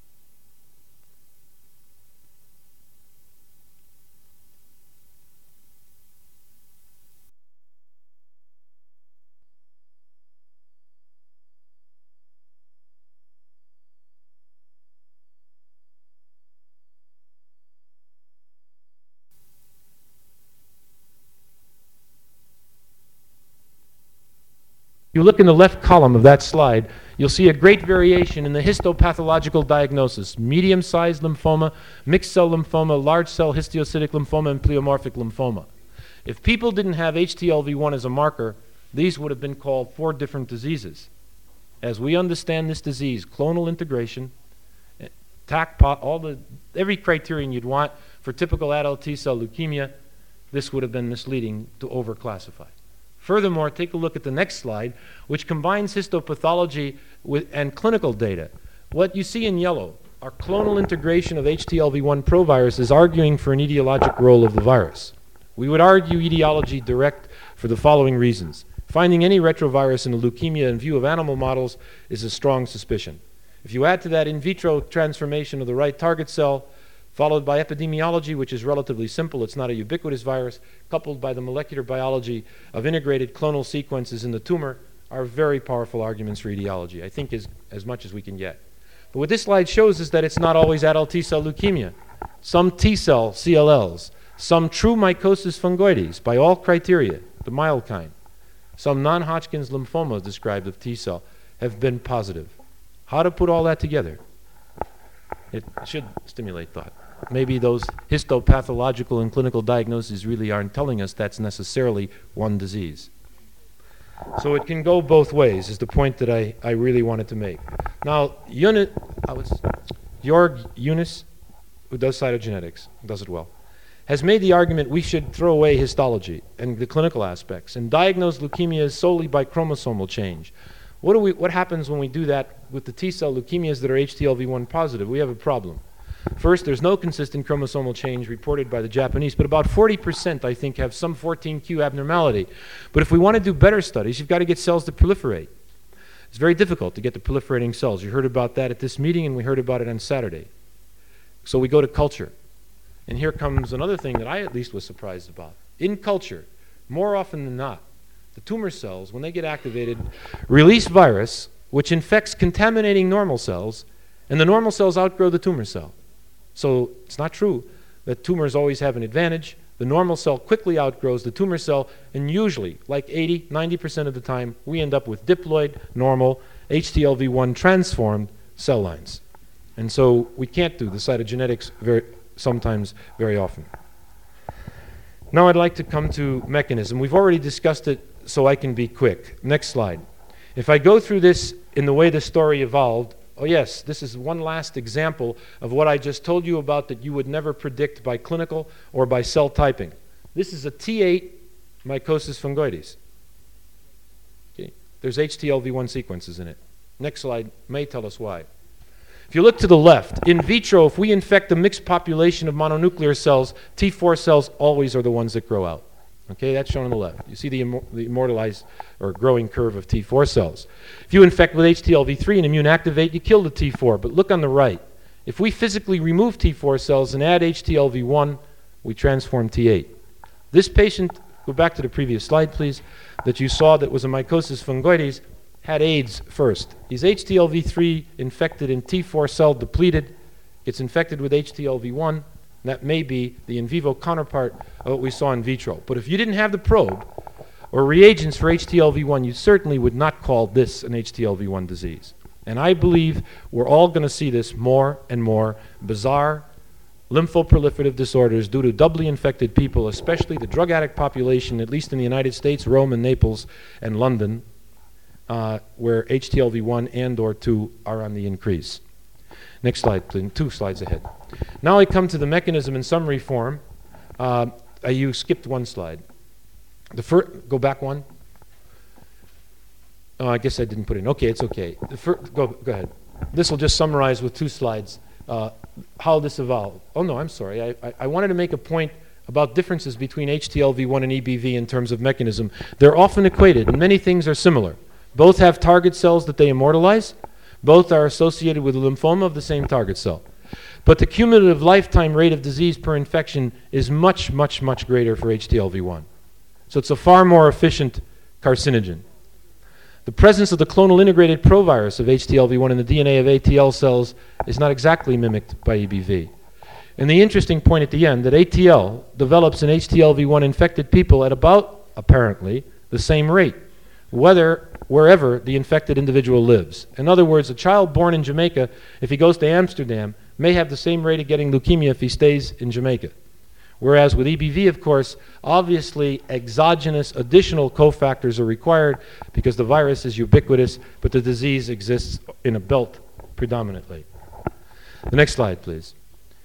You look in the left column of that slide, you'll see a great variation in the histopathological diagnosis: medium-sized lymphoma, mixed cell lymphoma, large cell histiocytic lymphoma, and pleomorphic lymphoma. If people didn't have H T L V one as a marker, these would have been called four different diseases. As we understand this disease, clonal integration, T A C, all the, every criterion you'd want for typical adult T-cell leukemia, this would have been misleading to overclassify. Furthermore, take a look at the next slide, which combines histopathology with, and clinical data. What you see in yellow are clonal integration of H T L V one proviruses arguing for an etiologic role of the virus. We would argue etiology direct for the following reasons. Finding any retrovirus in a leukemia in view of animal models is a strong suspicion. If you add to that in vitro transformation of the right target cell, followed by epidemiology, which is relatively simple, it's not a ubiquitous virus, coupled by the molecular biology of integrated clonal sequences in the tumor, are very powerful arguments for etiology, I think is as much as we can get. But what this slide shows is that it's not always adult T-cell leukemia. Some T-cell C L Ls, some true mycosis fungoides by all criteria, the mild kind, some non-Hodgkin's lymphomas described of T-cell have been positive. How to put all that together? It should stimulate thought. Maybe those histopathological and clinical diagnoses really aren't telling us that's necessarily one disease. So it can go both ways, is the point that I, I really wanted to make. Now, Yunus, I was, Jörg Yunus, who does cytogenetics, does it well, has made the argument we should throw away histology and the clinical aspects and diagnose leukemias solely by chromosomal change. What, do we, what happens when we do that with the T-cell leukemias that are H T L V one positive? We have a problem. First, there's no consistent chromosomal change reported by the Japanese, but about forty percent, I think, have some fourteen q abnormality. But if we want to do better studies, you've got to get cells to proliferate. It's very difficult to get the proliferating cells. You heard about that at this meeting, and we heard about it on Saturday. So we go to culture. And here comes another thing that I at least was surprised about. In culture, more often than not, the tumor cells, when they get activated, release virus, which infects contaminating normal cells, and the normal cells outgrow the tumor cell. So it's not true that tumors always have an advantage. The normal cell quickly outgrows the tumor cell, and usually, like eighty, ninety percent of the time, we end up with diploid, normal, H T L V one transformed cell lines. And so we can't do the cytogenetics very, sometimes very often. Now I'd like to come to mechanism. We've already discussed it so I can be quick. Next slide. If I go through this in the way the story evolved, oh yes, this is one last example of what I just told you about that you would never predict by clinical or by cell typing. This is a T eight mycosis fungoides. Okay. There's H T L V one sequences in it. Next slide may tell us why. If you look to the left, in vitro, if we infect a mixed population of mononuclear cells, T four cells always are the ones that grow out. Okay, that's shown on the left. You see the, immor the immortalized or growing curve of T four cells. If you infect with H T L V three and immune activate, you kill the T four. But look on the right. If we physically remove T four cells and add H T L V one, we transform T eight. This patient, go back to the previous slide, please, that you saw that was a mycosis fungoides, had AIDS first. He's H T L V three infected and T four cell depleted. It's infected with H T L V one. And that may be the in vivo counterpart of what we saw in vitro. But if you didn't have the probe or reagents for H T L V one, you certainly would not call this an H T L V one disease. And I believe we're all going to see this more and more bizarre lymphoproliferative disorders due to doubly infected people, especially the drug addict population, at least in the United States, Rome and Naples and London, Uh, where H T L V one and or two are on the increase. Next slide, please. Two slides ahead. Now I come to the mechanism in summary form. Uh, uh, you skipped one slide. The first, go back one. Oh, I guess I didn't put it in. Okay, it's okay. The fir go, go ahead. This will just summarize with two slides uh, how this evolved. Oh no, I'm sorry. I, I, I wanted to make a point about differences between H T L V one and E B V in terms of mechanism. They're often equated, and many things are similar. Both have target cells that they immortalize. Both are associated with lymphoma of the same target cell. But the cumulative lifetime rate of disease per infection is much, much, much greater for H T L V one. So it's a far more efficient carcinogen. The presence of the clonal integrated provirus of H T L V one in the D N A of A T L cells is not exactly mimicked by E B V. And the interesting point at the end, that A T L develops in H T L V one infected people at about, apparently, the same rate, whether wherever the infected individual lives. In other words, a child born in Jamaica, if he goes to Amsterdam, may have the same rate of getting leukemia if he stays in Jamaica. Whereas with E B V, of course, obviously exogenous additional cofactors are required because the virus is ubiquitous, but the disease exists in a belt predominantly. The next slide, please.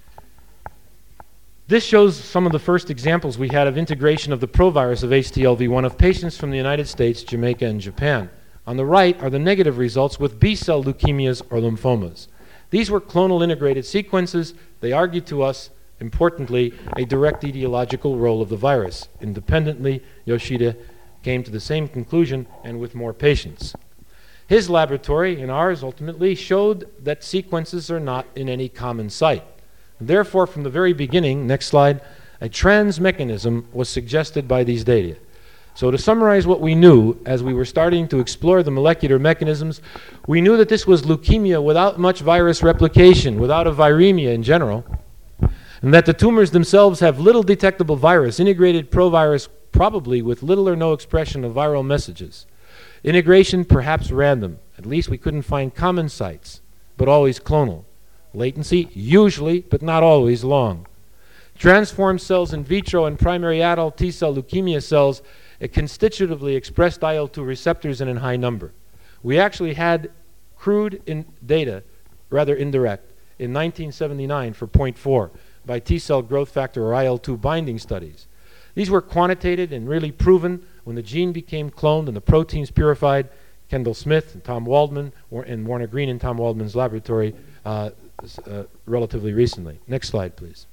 This shows some of the first examples we had of integration of the provirus of H T L V one of patients from the United States, Jamaica, and Japan. On the right are the negative results with B-cell leukemias or lymphomas. These were clonal integrated sequences. They argued to us, importantly, a direct etiological role of the virus. Independently, Yoshida came to the same conclusion and with more patients. His laboratory and ours ultimately showed that sequences are not in any common site. Therefore, from the very beginning, next slide, a trans mechanism was suggested by these data. So to summarize what we knew as we were starting to explore the molecular mechanisms, we knew that this was leukemia without much virus replication, without a viremia in general, and that the tumors themselves have little detectable virus, integrated provirus probably with little or no expression of viral messages. Integration perhaps random, at least we couldn't find common sites, but always clonal. Latency, usually, but not always, long. Transformed cells in vitro and primary adult T-cell leukemia cells it constitutively expressed I L two receptors and in high number. We actually had crude in data, rather indirect, in nineteen seventy-nine for point four by T-cell growth factor or I L two binding studies. These were quantitated and really proven when the gene became cloned and the proteins purified. Kendall Smith and Tom Waldman, or, and Warner Green in Tom Waldman's laboratory uh, uh, relatively recently. Next slide, please.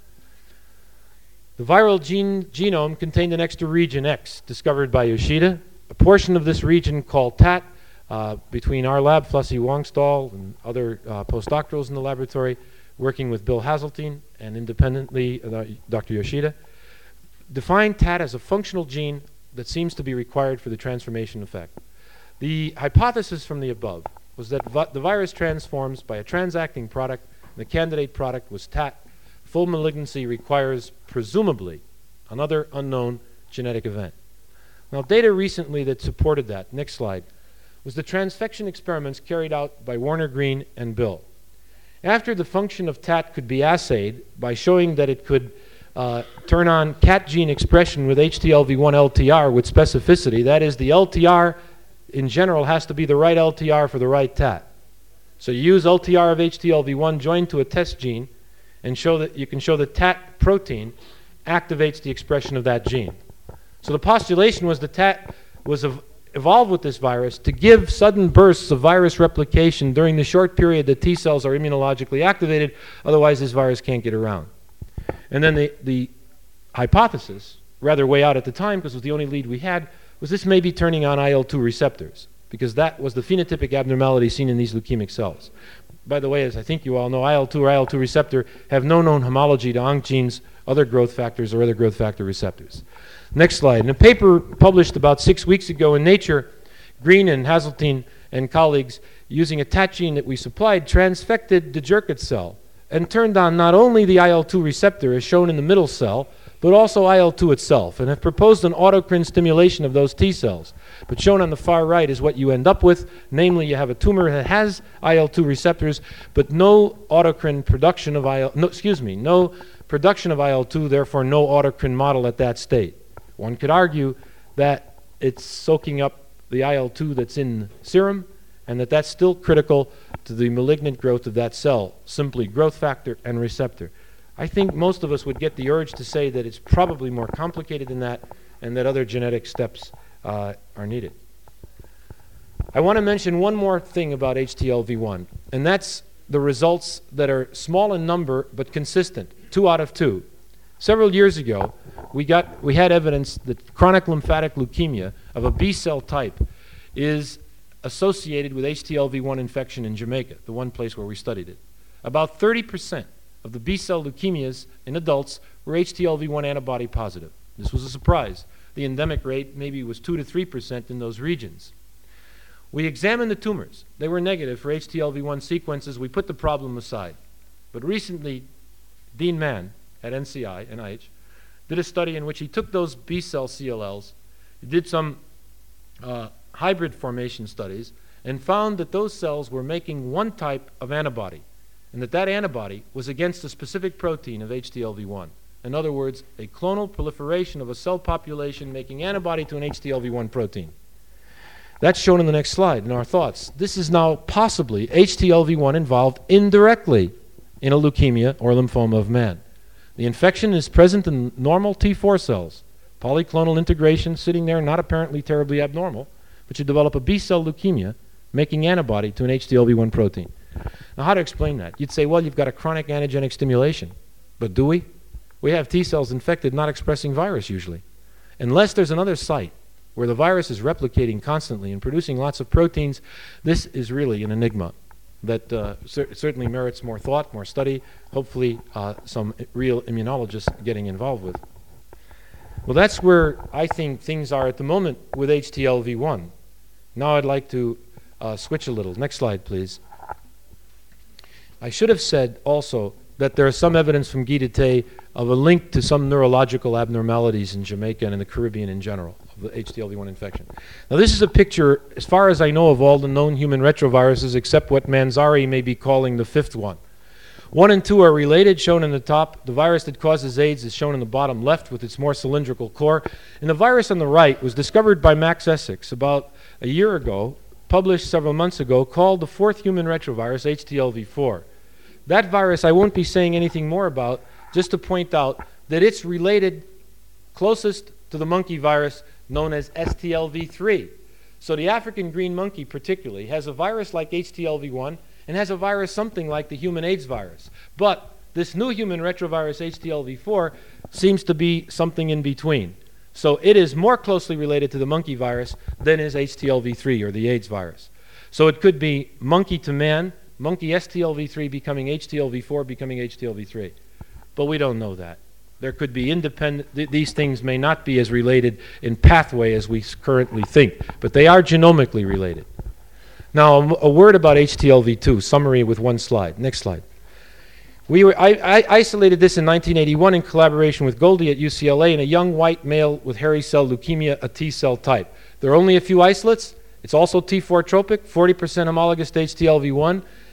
The viral gene genome contained an extra region X discovered by Yoshida. A portion of this region called T A T, uh, between our lab, Flossie Wongstall, and other uh, postdoctorals in the laboratory, working with Bill Hazeltine and independently uh, Doctor Yoshida, defined T A T as a functional gene that seems to be required for the transformation effect. The hypothesis from the above was that vi the virus transforms by a transacting product, and the candidate product was T A T. Full malignancy requires, presumably, another unknown genetic event. Now, data recently that supported that, next slide, was the transfection experiments carried out by Warner Green and Bill. After the function of T A T could be assayed by showing that it could uh, turn on cat gene expression with H T L V one L T R with specificity. That is, the L T R in general has to be the right L T R for the right T A T. So you use L T R of H T L V one joined to a test gene and show that you can show the T A T protein activates the expression of that gene. So the postulation was the T A T was ev evolved with this virus to give sudden bursts of virus replication during the short period that T cells are immunologically activated, otherwise this virus can't get around. And then the, the hypothesis, rather way out at the time because it was the only lead we had, was this may be turning on I L two receptors, because that was the phenotypic abnormality seen in these leukemic cells. By the way, as I think you all know, I L two or I L two receptor have no known homology to oncogenes, other growth factors, or other growth factor receptors. Next slide. In a paper published about six weeks ago in Nature, Green and Hazeltine and colleagues, using a T A T gene that we supplied, transfected the Jurkat cell and turned on not only the I L two receptor as shown in the middle cell, but also I L two itself, and have proposed an autocrine stimulation of those T cells. But shown on the far right is what you end up with, namely you have a tumor that has I L two receptors, but no autocrine production of I L, no, excuse me, no production of I L two, therefore no autocrine model at that state. One could argue that it's soaking up the I L two that's in serum, and that that's still critical to the malignant growth of that cell, simply growth factor and receptor. I think most of us would get the urge to say that it's probably more complicated than that, and that other genetic steps uh, are needed. I want to mention one more thing about H T L V one, and that's the results that are small in number but consistent, two out of two. Several years ago, we, got, we had evidence that chronic lymphatic leukemia of a B cell type is associated with H T L V one infection in Jamaica, the one place where we studied it. About thirty percent of the B cell leukemias in adults were H T L V one antibody positive. This was a surprise. The endemic rate maybe was two to three percent in those regions. We examined the tumors. They were negative for H T L V one sequences. We put the problem aside. But recently, Dean Mann at N C I, N I H, did a study in which he took those B cell C L Ls, did some uh, hybrid formation studies, and found that those cells were making one type of antibody, and that that antibody was against a specific protein of H T L V one. In other words, a clonal proliferation of a cell population making antibody to an H T L V one protein. That's shown in the next slide in our thoughts. This is now possibly H T L V one involved indirectly in a leukemia or lymphoma of man. The infection is present in normal T four cells, polyclonal integration sitting there, not apparently terribly abnormal, but you develop a B cell leukemia making antibody to an H T L V one protein. Now, how to explain that? You'd say, well, you've got a chronic antigenic stimulation. But do we? We have T cells infected not expressing virus usually. Unless there's another site where the virus is replicating constantly and producing lots of proteins, this is really an enigma that uh, cer certainly merits more thought, more study, hopefully uh, some real immunologists getting involved with. Well, that's where I think things are at the moment with H T L V one. Now I'd like to uh, switch a little. Next slide, please. I should have said also that there is some evidence from Guy Detey of a link to some neurological abnormalities in Jamaica and in the Caribbean in general of the H T L V one infection. Now this is a picture, as far as I know, of all the known human retroviruses except what Manzari may be calling the fifth one. One and two are related, shown in the top. The virus that causes AIDS is shown in the bottom left with its more cylindrical core. And the virus on the right was discovered by Max Essex about a year ago, published several months ago, called the fourth human retrovirus, H T L V four. That virus I won't be saying anything more about, just to point out that it's related closest to the monkey virus known as S T L V three. So the African green monkey particularly has a virus like H T L V one and has a virus something like the human AIDS virus. But this new human retrovirus H T L V four seems to be something in between. So it is more closely related to the monkey virus than is H T L V three or the AIDS virus. So it could be monkey to man, monkey S T L V three becoming H T L V four becoming H T L V three. But we don't know that. There could be independent, th these things may not be as related in pathway as we currently think, but they are genomically related. Now, a, a word about H T L V two, summary with one slide. Next slide. We were, I, I isolated this in nineteen eighty-one in collaboration with Goldie at U C L A in a young white male with hairy cell leukemia, a T cell type. There are only a few isolates. It's also T four tropic, forty percent homologous to H T L V one,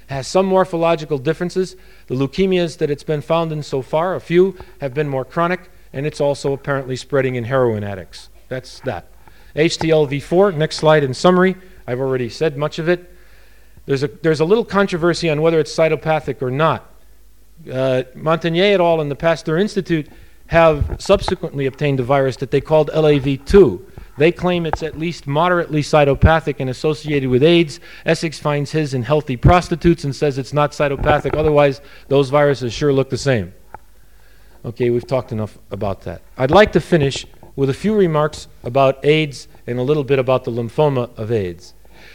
has some morphological differences. The leukemias that it's been found in so far, a few, have been more chronic, and it's also apparently spreading in heroin addicts. That's that. H T L V four, next slide in summary. I've already said much of it. There's a, there's a little controversy on whether it's cytopathic or not. Uh, Montagnier et al. In the Pasteur Institute have subsequently obtained a virus that they called L A V two. They claim it's at least moderately cytopathic and associated with AIDS. Essex finds his in healthy prostitutes and says it's not cytopathic. Otherwise, those viruses sure look the same. Okay, we've talked enough about that. I'd like to finish with a few remarks about AIDS and a little bit about the lymphoma of AIDS.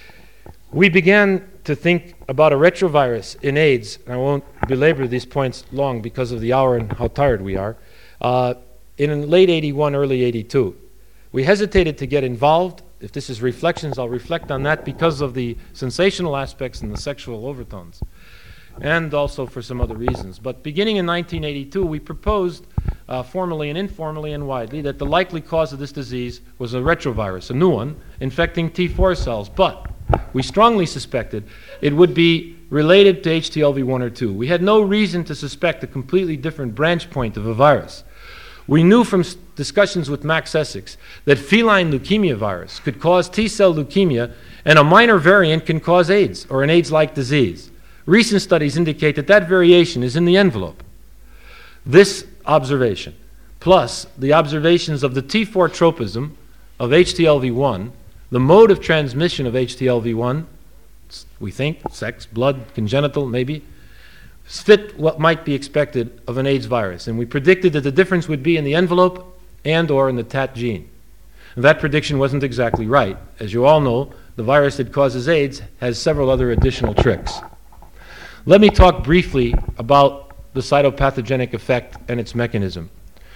We began to think about a retrovirus in AIDS, and I won't belabor these points long because of the hour and how tired we are, uh, in late eighty-one, early eighty-two. We hesitated to get involved. If this is reflections, I'll reflect on that because of the sensational aspects and the sexual overtones, and also for some other reasons. But beginning in nineteen eighty-two, we proposed, uh, formally and informally and widely, that the likely cause of this disease was a retrovirus, a new one, infecting T four cells. But we strongly suspected it would be related to H T L V one or two. We had no reason to suspect a completely different branch point of a virus. We knew from s- discussions with Max Essex that feline leukemia virus could cause T-cell leukemia, and a minor variant can cause AIDS, or an AIDS-like disease. Recent studies indicate that that variation is in the envelope. This observation, plus the observations of the T four tropism of H T L V one, the mode of transmission of H T L V one, we think, sex, blood, congenital, maybe, fit what might be expected of an AIDS virus. And we predicted that the difference would be in the envelope and or in the T A T gene. And that prediction wasn't exactly right. As you all know, the virus that causes AIDS has several other additional tricks. Let me talk briefly about the cytopathogenic effect and its mechanism.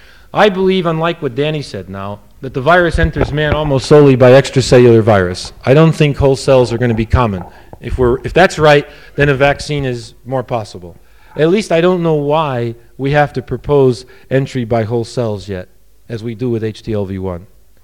I believe, unlike what Danny said now, that the virus enters man almost solely by extracellular virus. I don't think whole cells are going to be common. If we're, if that's right, then a vaccine is more possible. At least I don't know why we have to propose entry by whole cells yet, as we do with H T L V one.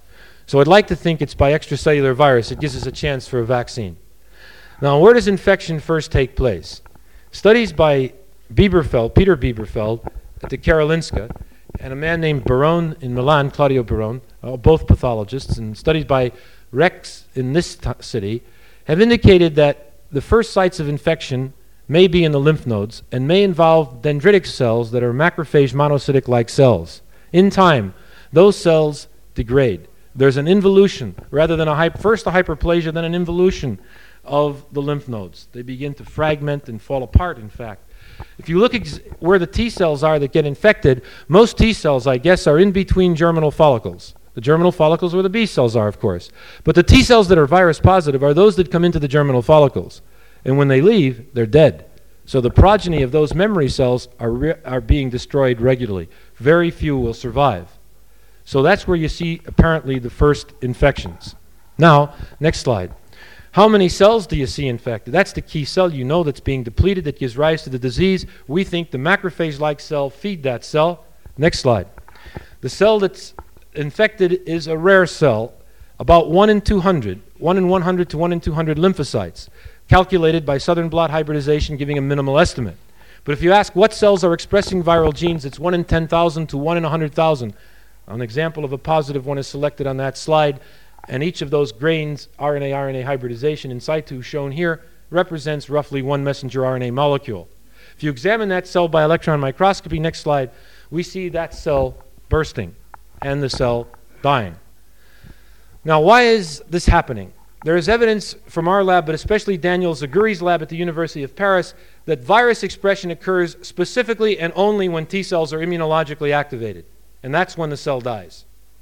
So I'd like to think it's by extracellular virus. It gives us a chance for a vaccine. Now, where does infection first take place? Studies by Bieberfeld, Peter Bieberfeld at the Karolinska, and a man named Barone in Milan, Claudio Barone, uh, both pathologists, and studies by Rex in this t- city, have indicated that the first sites of infection may be in the lymph nodes and may involve dendritic cells that are macrophage monocytic-like cells. In time, those cells degrade. There's an involution, rather than a hy- first a hyperplasia, then an involution of the lymph nodes. They begin to fragment and fall apart, in fact. If you look ex- where the T cells are that get infected, most T cells, I guess, are in between germinal follicles. The germinal follicles where the B cells are, of course. But the T cells that are virus positive are those that come into the germinal follicles. And when they leave, they're dead. So the progeny of those memory cells are, re- are being destroyed regularly. Very few will survive. So that's where you see, apparently, the first infections. Now, next slide. How many cells do you see infected? That's the key cell you know that's being depleted that gives rise to the disease. We think the macrophage-like cell feed that cell. Next slide. The cell that's infected is a rare cell, about one in two hundred, one in one hundred to one in two hundred lymphocytes, calculated by Southern blot hybridization, giving a minimal estimate. But if you ask what cells are expressing viral genes, it's one in ten thousand to one in one hundred thousand. An example of a positive one is selected on that slide, and each of those grains, R N A R N A hybridization in situ shown here, represents roughly one messenger R N A molecule. If you examine that cell by electron microscopy, next slide, we see that cell bursting and the cell dying. Now, why is this happening? There is evidence from our lab, but especially Daniel Zaguri's lab at the University of Paris, that virus expression occurs specifically and only when T cells are immunologically activated, and that's when the cell dies.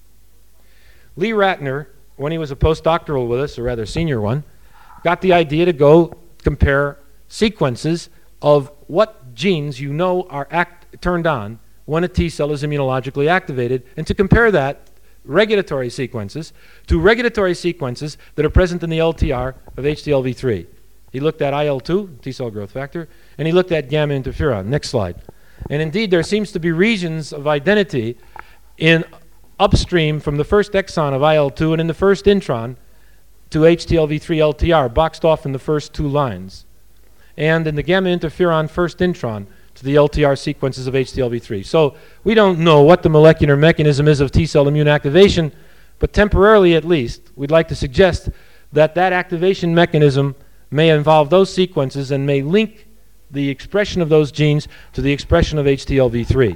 Lee Ratner, when he was a postdoctoral with us, or rather senior one, got the idea to go compare sequences of what genes you know are act- turned on when a T cell is immunologically activated, and to compare that, regulatory sequences, to regulatory sequences that are present in the L T R of H T L V three. He looked at I L two, T cell growth factor, and he looked at gamma interferon. Next slide. And indeed, there seems to be regions of identity in upstream from the first exon of I L two and in the first intron to H T L V three L T R, boxed off in the first two lines. and in the gamma interferon first intron to the L T R sequences of H T L V three. So we don't know what the molecular mechanism is of T-cell immune activation, but temporarily at least, we'd like to suggest that that activation mechanism may involve those sequences and may link the expression of those genes to the expression of H T L V three.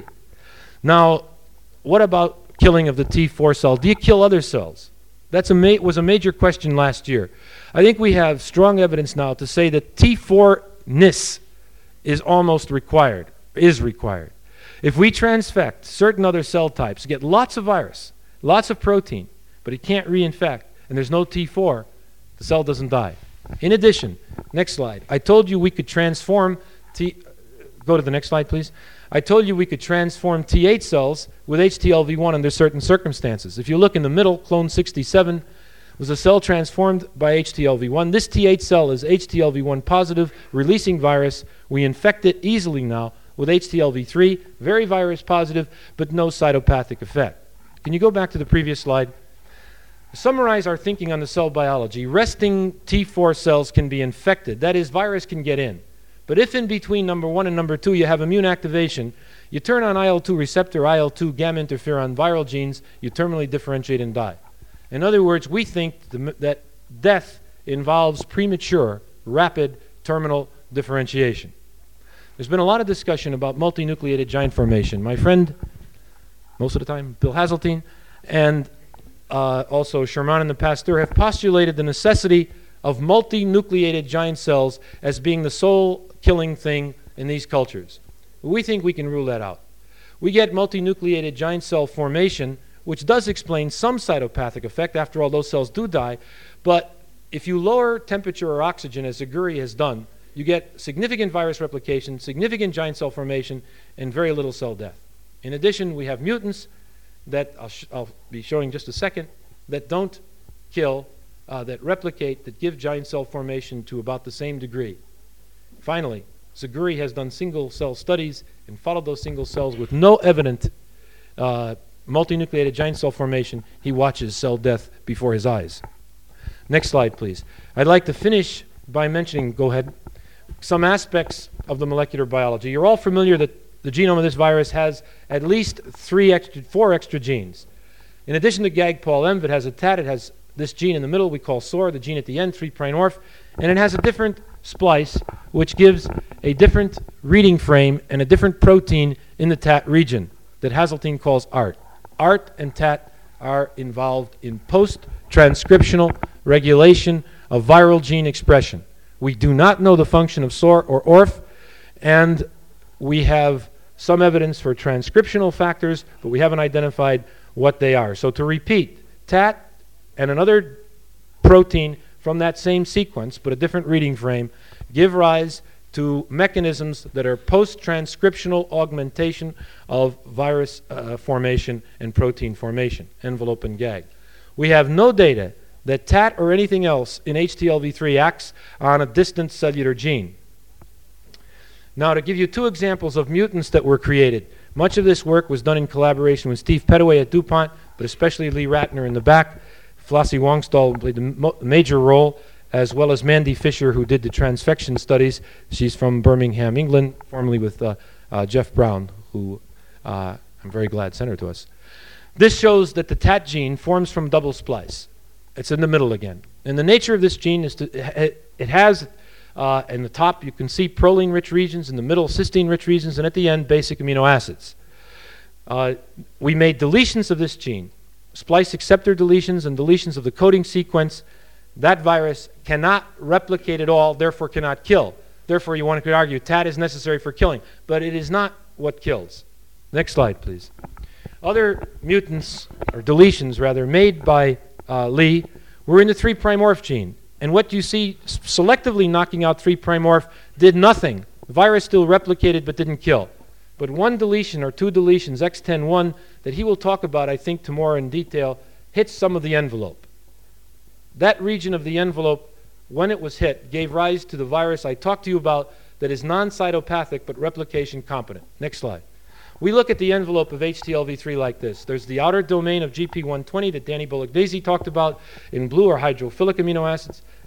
Now, what about killing of the T four cell? Do you kill other cells? That was a major question last year. I think we have strong evidence now to say that T four-ness is almost required, is required. If we transfect certain other cell types, get lots of virus, lots of protein, but it can't reinfect, and there's no T four, the cell doesn't die. In addition, next slide, I told you we could transform T, go to the next slide, please. I told you we could transform T eight cells with H T L V one under certain circumstances. If you look in the middle, clone sixty-seven was a cell transformed by H T L V one. This T eight cell is H T L V one positive, releasing virus. We infect it easily now with H T L V three, very virus positive, but no cytopathic effect. Can you go back to the previous slide? To summarize our thinking on the cell biology, resting T four cells can be infected. That is, virus can get in. But if in between number one and number two you have immune activation, you turn on I L two receptor, I L two gamma interferon viral genes, you terminally differentiate and die. In other words, we think the, that death involves premature, rapid terminal differentiation. There's been a lot of discussion about multinucleated giant formation. My friend, most of the time, Bill Hazeltine, and uh, also Sherman and the Pasteur have postulated the necessity of multinucleated giant cells as being the sole killing thing in these cultures. We think we can rule that out. We get multinucleated giant cell formation, which does explain some cytopathic effect. After all, those cells do die. But if you lower temperature or oxygen, as Zaguri has done, you get significant virus replication, significant giant cell formation, and very little cell death. In addition, we have mutants that I'll, sh I'll be showing just a second that don't kill, uh, that replicate, that give giant cell formation to about the same degree. Finally, Zaguri has done single cell studies and followed those single cells with no evident uh, multinucleated giant cell formation. He watches cell death before his eyes. Next slide, please. I'd like to finish by mentioning, go ahead, some aspects of the molecular biology. You're all familiar that the genome of this virus has at least three extra, four extra genes. In addition to G A G P A L M, it has a T A T, it has this gene in the middle we call S O R, the gene at the end, three prime orf, and it has a different splice which gives a different reading frame and a different protein in the T A T region that Hazeltine calls A R T. A R T and T A T are involved in post-transcriptional regulation of viral gene expression. We do not know the function of S O R or orf, and we have some evidence for transcriptional factors, but we haven't identified what they are. So to repeat, T A T and another protein from that same sequence, but a different reading frame, give rise to mechanisms that are post-transcriptional augmentation of virus uh, formation and protein formation, envelope and G A G. We have no data that T A T or anything else in H T L V three acts on a distant cellular gene. Now, to give you two examples of mutants that were created, much of this work was done in collaboration with Steve Pettaway at DuPont, but especially Lee Ratner in the back. Flossie Wongstall played a major role, as well as Mandy Fisher, who did the transfection studies. She's from Birmingham, England, formerly with uh, uh, Jeff Brown, who uh, I'm very glad sent her to us. This shows that the T A T gene forms from double splice. It's in the middle again. And the nature of this gene is to, it, it has, uh, in the top you can see proline-rich regions, in the middle cysteine-rich regions, and at the end basic amino acids. Uh, we made deletions of this gene, splice acceptor deletions and deletions of the coding sequence. That virus cannot replicate at all, therefore cannot kill. Therefore, you want to argue T A T is necessary for killing, but it is not what kills. Next slide, please. Other mutants, or deletions rather, made by uh, Lee were in the three prime orf gene. And what you see selectively knocking out three prime orf did nothing. The virus still replicated but didn't kill. But one deletion or two deletions, X ten one, that he will talk about, I think, tomorrow in detail, hits some of the envelope. That region of the envelope, when it was hit, gave rise to the virus I talked to you about that is non-cytopathic but replication competent. Next slide. We look at the envelope of H T L V three like this. There's the outer domain of G P one twenty that Danny Bolognesi talked about. In blue are hydrophilic amino acids.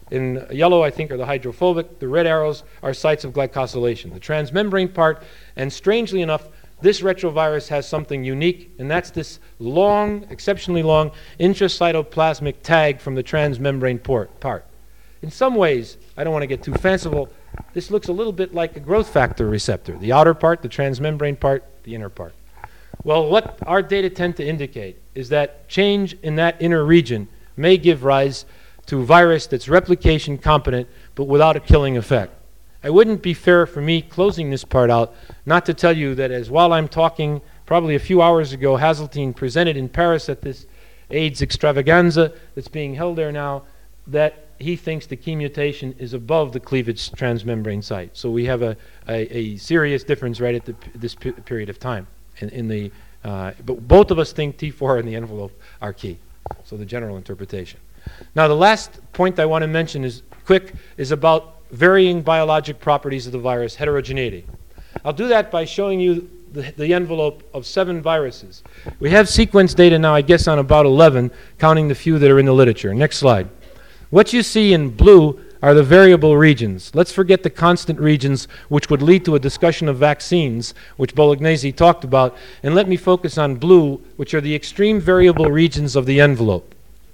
In yellow, I think, are the hydrophobic. The red arrows are sites of glycosylation. The transmembrane part, and strangely enough, this retrovirus has something unique, and that's this long, exceptionally long, intracytoplasmic tag from the transmembrane port, part. In some ways, I don't want to get too fanciful, this looks a little bit like a growth factor receptor. The outer part, the transmembrane part, the inner part. Well, what our data tend to indicate is that change in that inner region may give rise to a virus that's replication competent, but without a killing effect. It wouldn't be fair for me closing this part out not to tell you that as while I'm talking, probably a few hours ago, Hazeltine presented in Paris at this AIDS extravaganza that's being held there now, that he thinks the key mutation is above the cleavage transmembrane site. So we have a, a, a serious difference right at the, this p period of time. In, in the, uh, but both of us think T four and the envelope are key. So the general interpretation. Now the last point I want to mention is quick, is about varying biologic properties of the virus, heterogeneity. I'll do that by showing you the, the envelope of seven viruses. We have sequence data now, I guess, on about eleven, counting the few that are in the literature. Next slide. What you see in blue are the variable regions. Let's forget the constant regions, which would lead to a discussion of vaccines, which Bolognesi talked about, and let me focus on blue, which are the extreme variable regions of the envelope.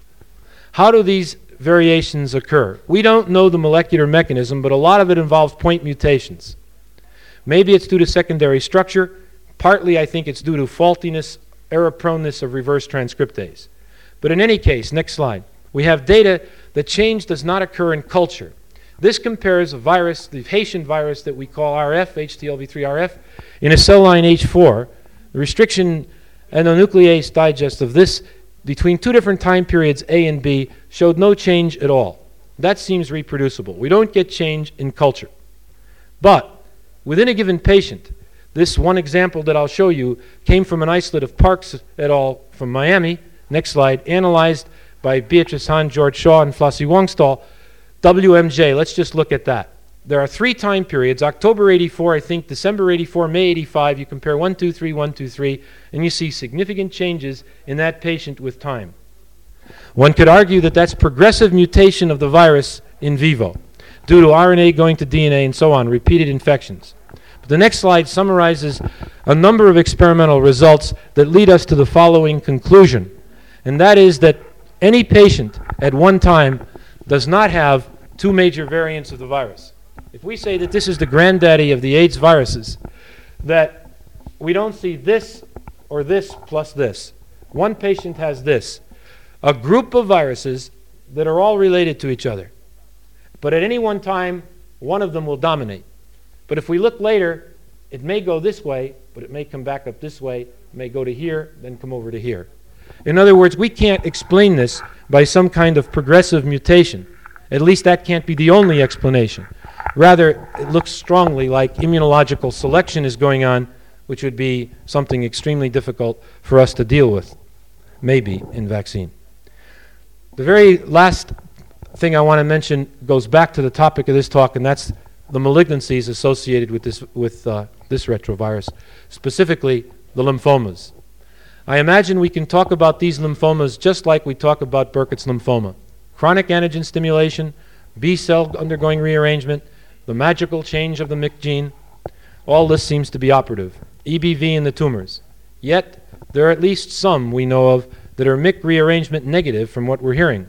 How do these variations occur? We don't know the molecular mechanism, but a lot of it involves point mutations. Maybe it's due to secondary structure. Partly, I think it's due to faultiness, error proneness of reverse transcriptase. But in any case, next slide, we have data that change does not occur in culture. This compares a virus, the Haitian virus that we call R F, H T L V three R F, in a cell line H four. The restriction endonuclease digest of this between two different time periods, A and B, showed no change at all. That seems reproducible. We don't get change in culture. But within a given patient, this one example that I'll show you came from an isolate of Parks et al. From Miami. Next slide. Analyzed by Beatrice Hahn, George Shaw, and Flossie Wongstall. W M J, let's just look at that. There are three time periods, October eighty-four, I think, December eighty-four, May eighty-five. You compare one, two, three, one, two, three, and you see significant changes in that patient with time. One could argue that that's progressive mutation of the virus in vivo, due to R N A going to D N A and so on, repeated infections. But the next slide summarizes a number of experimental results that lead us to the following conclusion, and that is that any patient at one time does not have two major variants of the virus. If we say that this is the granddaddy of the AIDS viruses, that we don't see this or this plus this. One patient has this, a group of viruses that are all related to each other. But at any one time, one of them will dominate. But if we look later, it may go this way, but it may come back up this way, it may go to here, then come over to here. In other words, we can't explain this by some kind of progressive mutation. At least that can't be the only explanation. Rather, it looks strongly like immunological selection is going on, which would be something extremely difficult for us to deal with, maybe in vaccine. The very last thing I want to mention goes back to the topic of this talk, and that's the malignancies associated with this, with, uh, this retrovirus, specifically the lymphomas. I imagine we can talk about these lymphomas just like we talk about Burkitt's lymphoma. Chronic antigen stimulation, B cell undergoing rearrangement, the magical change of the M Y C gene, all this seems to be operative. E B V in the tumors. Yet, there are at least some we know of that are M Y C rearrangement negative from what we're hearing.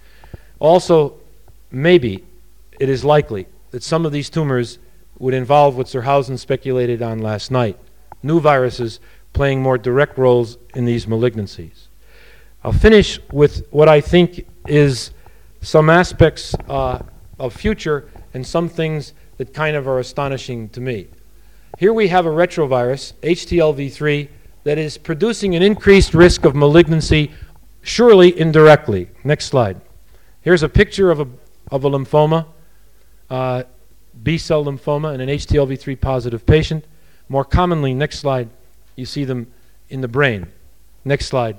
Also, maybe it is likely that some of these tumors would involve what Zerhausen speculated on last night, new viruses playing more direct roles in these malignancies. I'll finish with what I think is some aspects uh, of future and some things that kind of are astonishing to me. Here we have a retrovirus, H T L V three, that is producing an increased risk of malignancy, surely indirectly. Next slide. Here's a picture of a, of a lymphoma, uh, B-cell lymphoma in an H T L V three positive patient. More commonly, next slide, you see them in the brain. Next slide.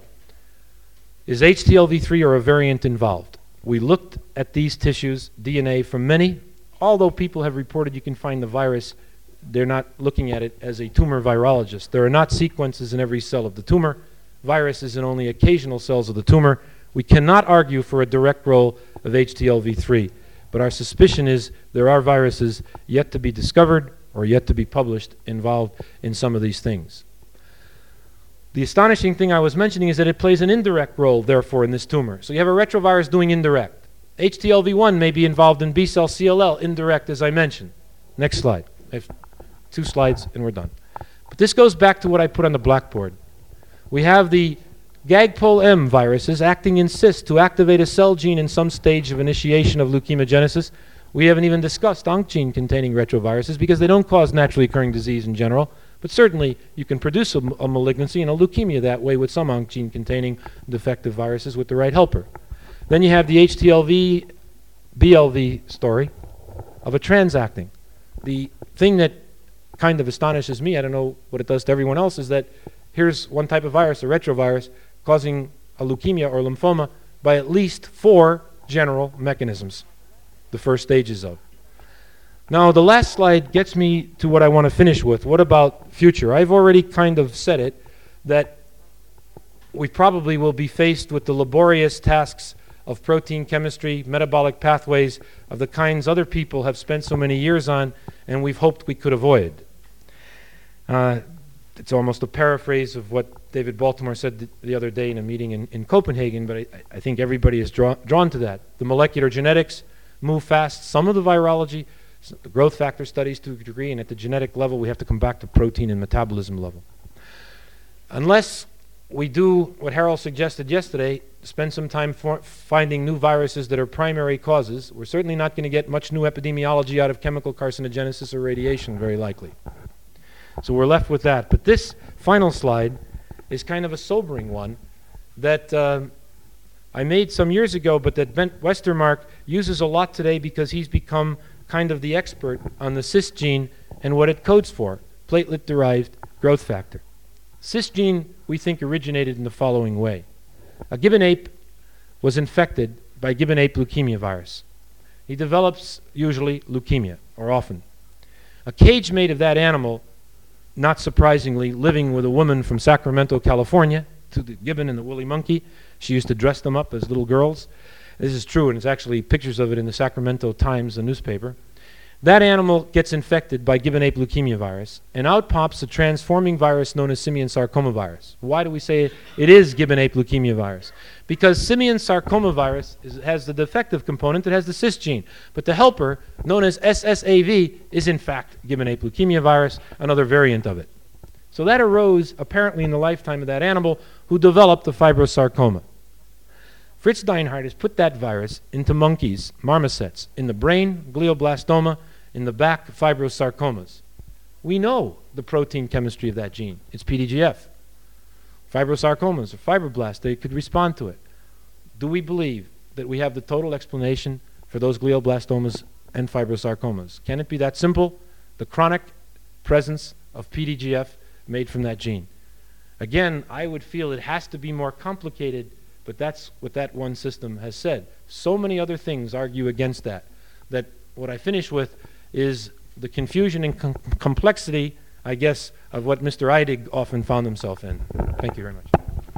Is H T L V three or a variant involved? We looked at these tissues, D N A from many. Although people have reported you can find the virus, they're not looking at it as a tumor virologist. There are not sequences in every cell of the tumor. Viruses in only occasional cells of the tumor. We cannot argue for a direct role of H T L V three. but our suspicion is there are viruses yet to be discovered or yet to be published involved in some of these things. The astonishing thing I was mentioning is that it plays an indirect role, therefore, in this tumor. So you have a retrovirus doing indirect. H T L V one may be involved in B-cell C L L, indirect, as I mentioned. Next slide. I have two slides and we're done. But this goes back to what I put on the blackboard. We have the GAGPOL-M viruses acting in cysts to activate a cell gene in some stage of initiation of leukemogenesis. We haven't even discussed oncogene-containing retroviruses because they don't cause naturally occurring disease in general, but certainly you can produce a, a malignancy and a leukemia that way with some oncogene-containing defective viruses with the right helper. Then you have the H T L V B L V story of a transacting. The thing that kind of astonishes me, I don't know what it does to everyone else, is that here's one type of virus, a retrovirus, causing a leukemia or lymphoma by at least four general mechanisms, the first stages of. Now, the last slide gets me to what I want to finish with. What about future? I've already kind of said it, that we probably will be faced with the laborious tasks of protein chemistry, metabolic pathways, of the kinds other people have spent so many years on, and we've hoped we could avoid. Uh, it's almost a paraphrase of what David Baltimore said th the other day in a meeting in, in Copenhagen, but I, I think everybody is draw drawn to that. The molecular genetics move fast, some of the virology, the growth factor studies to a degree, and at the genetic level we have to come back to protein and metabolism level. Unless we do what Harold suggested yesterday, spend some time for finding new viruses that are primary causes, we're certainly not going to get much new epidemiology out of chemical carcinogenesis or radiation, very likely. So we're left with that. But this final slide is kind of a sobering one that uh, I made some years ago, but that Bent Westermark uses a lot today because he's become kind of the expert on the cis gene and what it codes for, platelet-derived growth factor. Cis gene, we think, originated in the following way. A gibbon ape was infected by gibbon ape leukemia virus. He develops usually leukemia, or often. A cage made of that animal, not surprisingly, living with a woman from Sacramento, California, to the gibbon and the woolly monkey. She used to dress them up as little girls. This is true, and it's actually pictures of it in the Sacramento Times, the newspaper. That animal gets infected by gibbon ape leukemia virus, and out pops a transforming virus known as simian sarcoma virus. Why do we say it, it is gibbon ape leukemia virus? Because simian sarcoma virus is, has the defective component that has the cis gene, but the helper, known as S S A V, is in fact gibbon ape leukemia virus, another variant of it. So that arose apparently in the lifetime of that animal who developed the fibrosarcoma. Fritz Deinhardt has put that virus into monkeys, marmosets, in the brain, glioblastoma, in the back, fibrosarcomas. We know the protein chemistry of that gene. It's P D G F. Fibrosarcomas or fibroblasts, they could respond to it. Do we believe that we have the total explanation for those glioblastomas and fibrosarcomas? Can it be that simple? The chronic presence of P D G F made from that gene. Again, I would feel it has to be more complicated, but that's what that one system has said. So many other things argue against that, that what I finish with is the confusion and com complexity, I guess, of what Mister Eydig often found himself in. Thank you very much.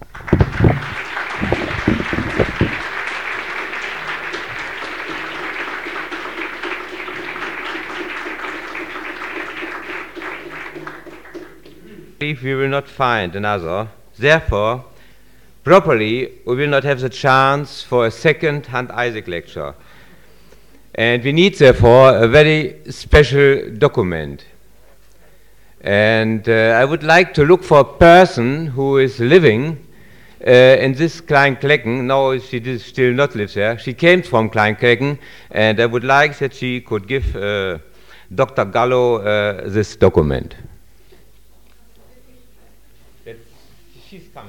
If we will not find another, therefore, properly, we will not have the chance for a second Hunt Isaac lecture. And we need, therefore, a very special document. And uh, I would like to look for a person who is living uh, in this Kleinklecken. No, she does still not live there. She came from Kleinklecken, and I would like that she could give uh, Doctor Gallo uh, this document. That's, she's coming.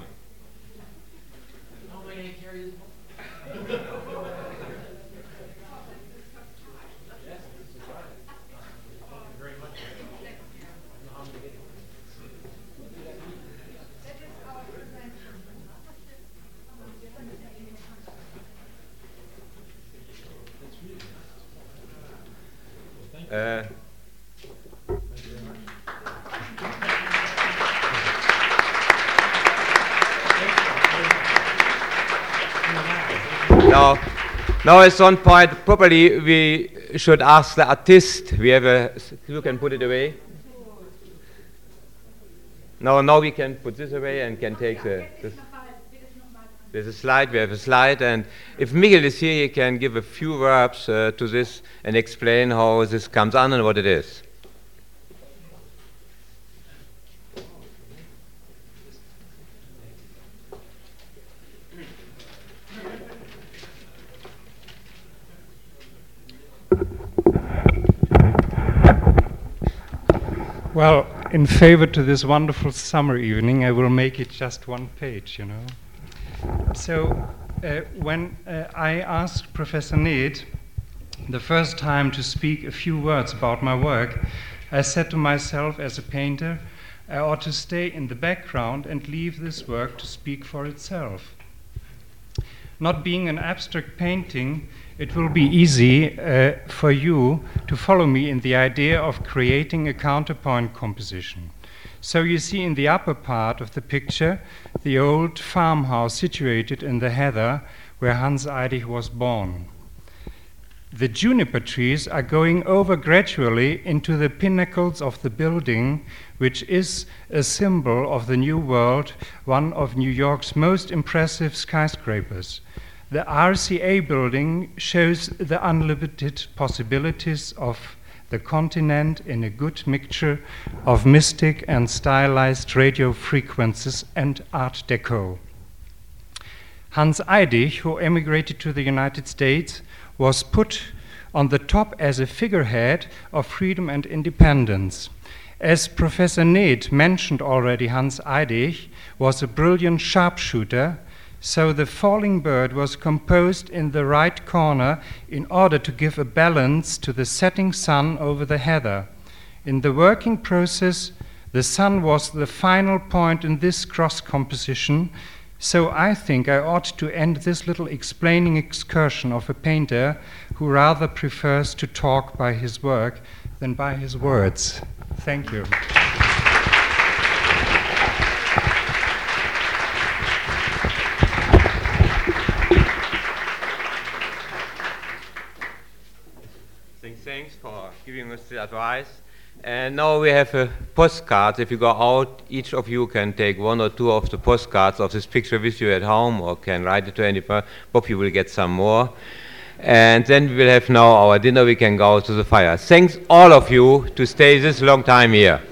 Uh, now, Now at some point, probably we should ask the artist. We have a, you can put it away. No, now we can put this away and can take the, this. There's a slide, we have a slide, and if Miguel is here, he can give a few words uh, to this and explain how this comes on and what it is. Well, in favor to this wonderful summer evening, I will make it just one page, you know. So, uh, when uh, I asked Professor Ned the first time to speak a few words about my work, I said to myself, as a painter, I ought to stay in the background and leave this work to speak for itself. Not being an abstract painting, it will be easy uh, for you to follow me in the idea of creating a counterpoint composition. So you see in the upper part of the picture the old farmhouse situated in the heather where Hans Eydig was born. The juniper trees are going over gradually into the pinnacles of the building, which is a symbol of the New World, one of New York's most impressive skyscrapers. The R C A building shows the unlimited possibilities of the continent in a good mixture of mystic and stylized radio frequencies and Art Deco. Hans Eydig, who emigrated to the United States, was put on the top as a figurehead of freedom and independence. As Professor Ned mentioned already, Hans Eydig was a brilliant sharpshooter, so the falling bird was composed in the right corner in order to give a balance to the setting sun over the heather. In the working process, the sun was the final point in this cross composition, so I think I ought to end this little explaining excursion of a painter who rather prefers to talk by his work than by his words. Thank you. Thanks for giving us the advice. And now we have a postcard. If you go out, each of you can take one or two of the postcards of this picture with you at home, or can write it to anybody. Bob, you will get some more. And then we will have now our dinner. We can go to the fire. Thanks all of you to stay this long time here.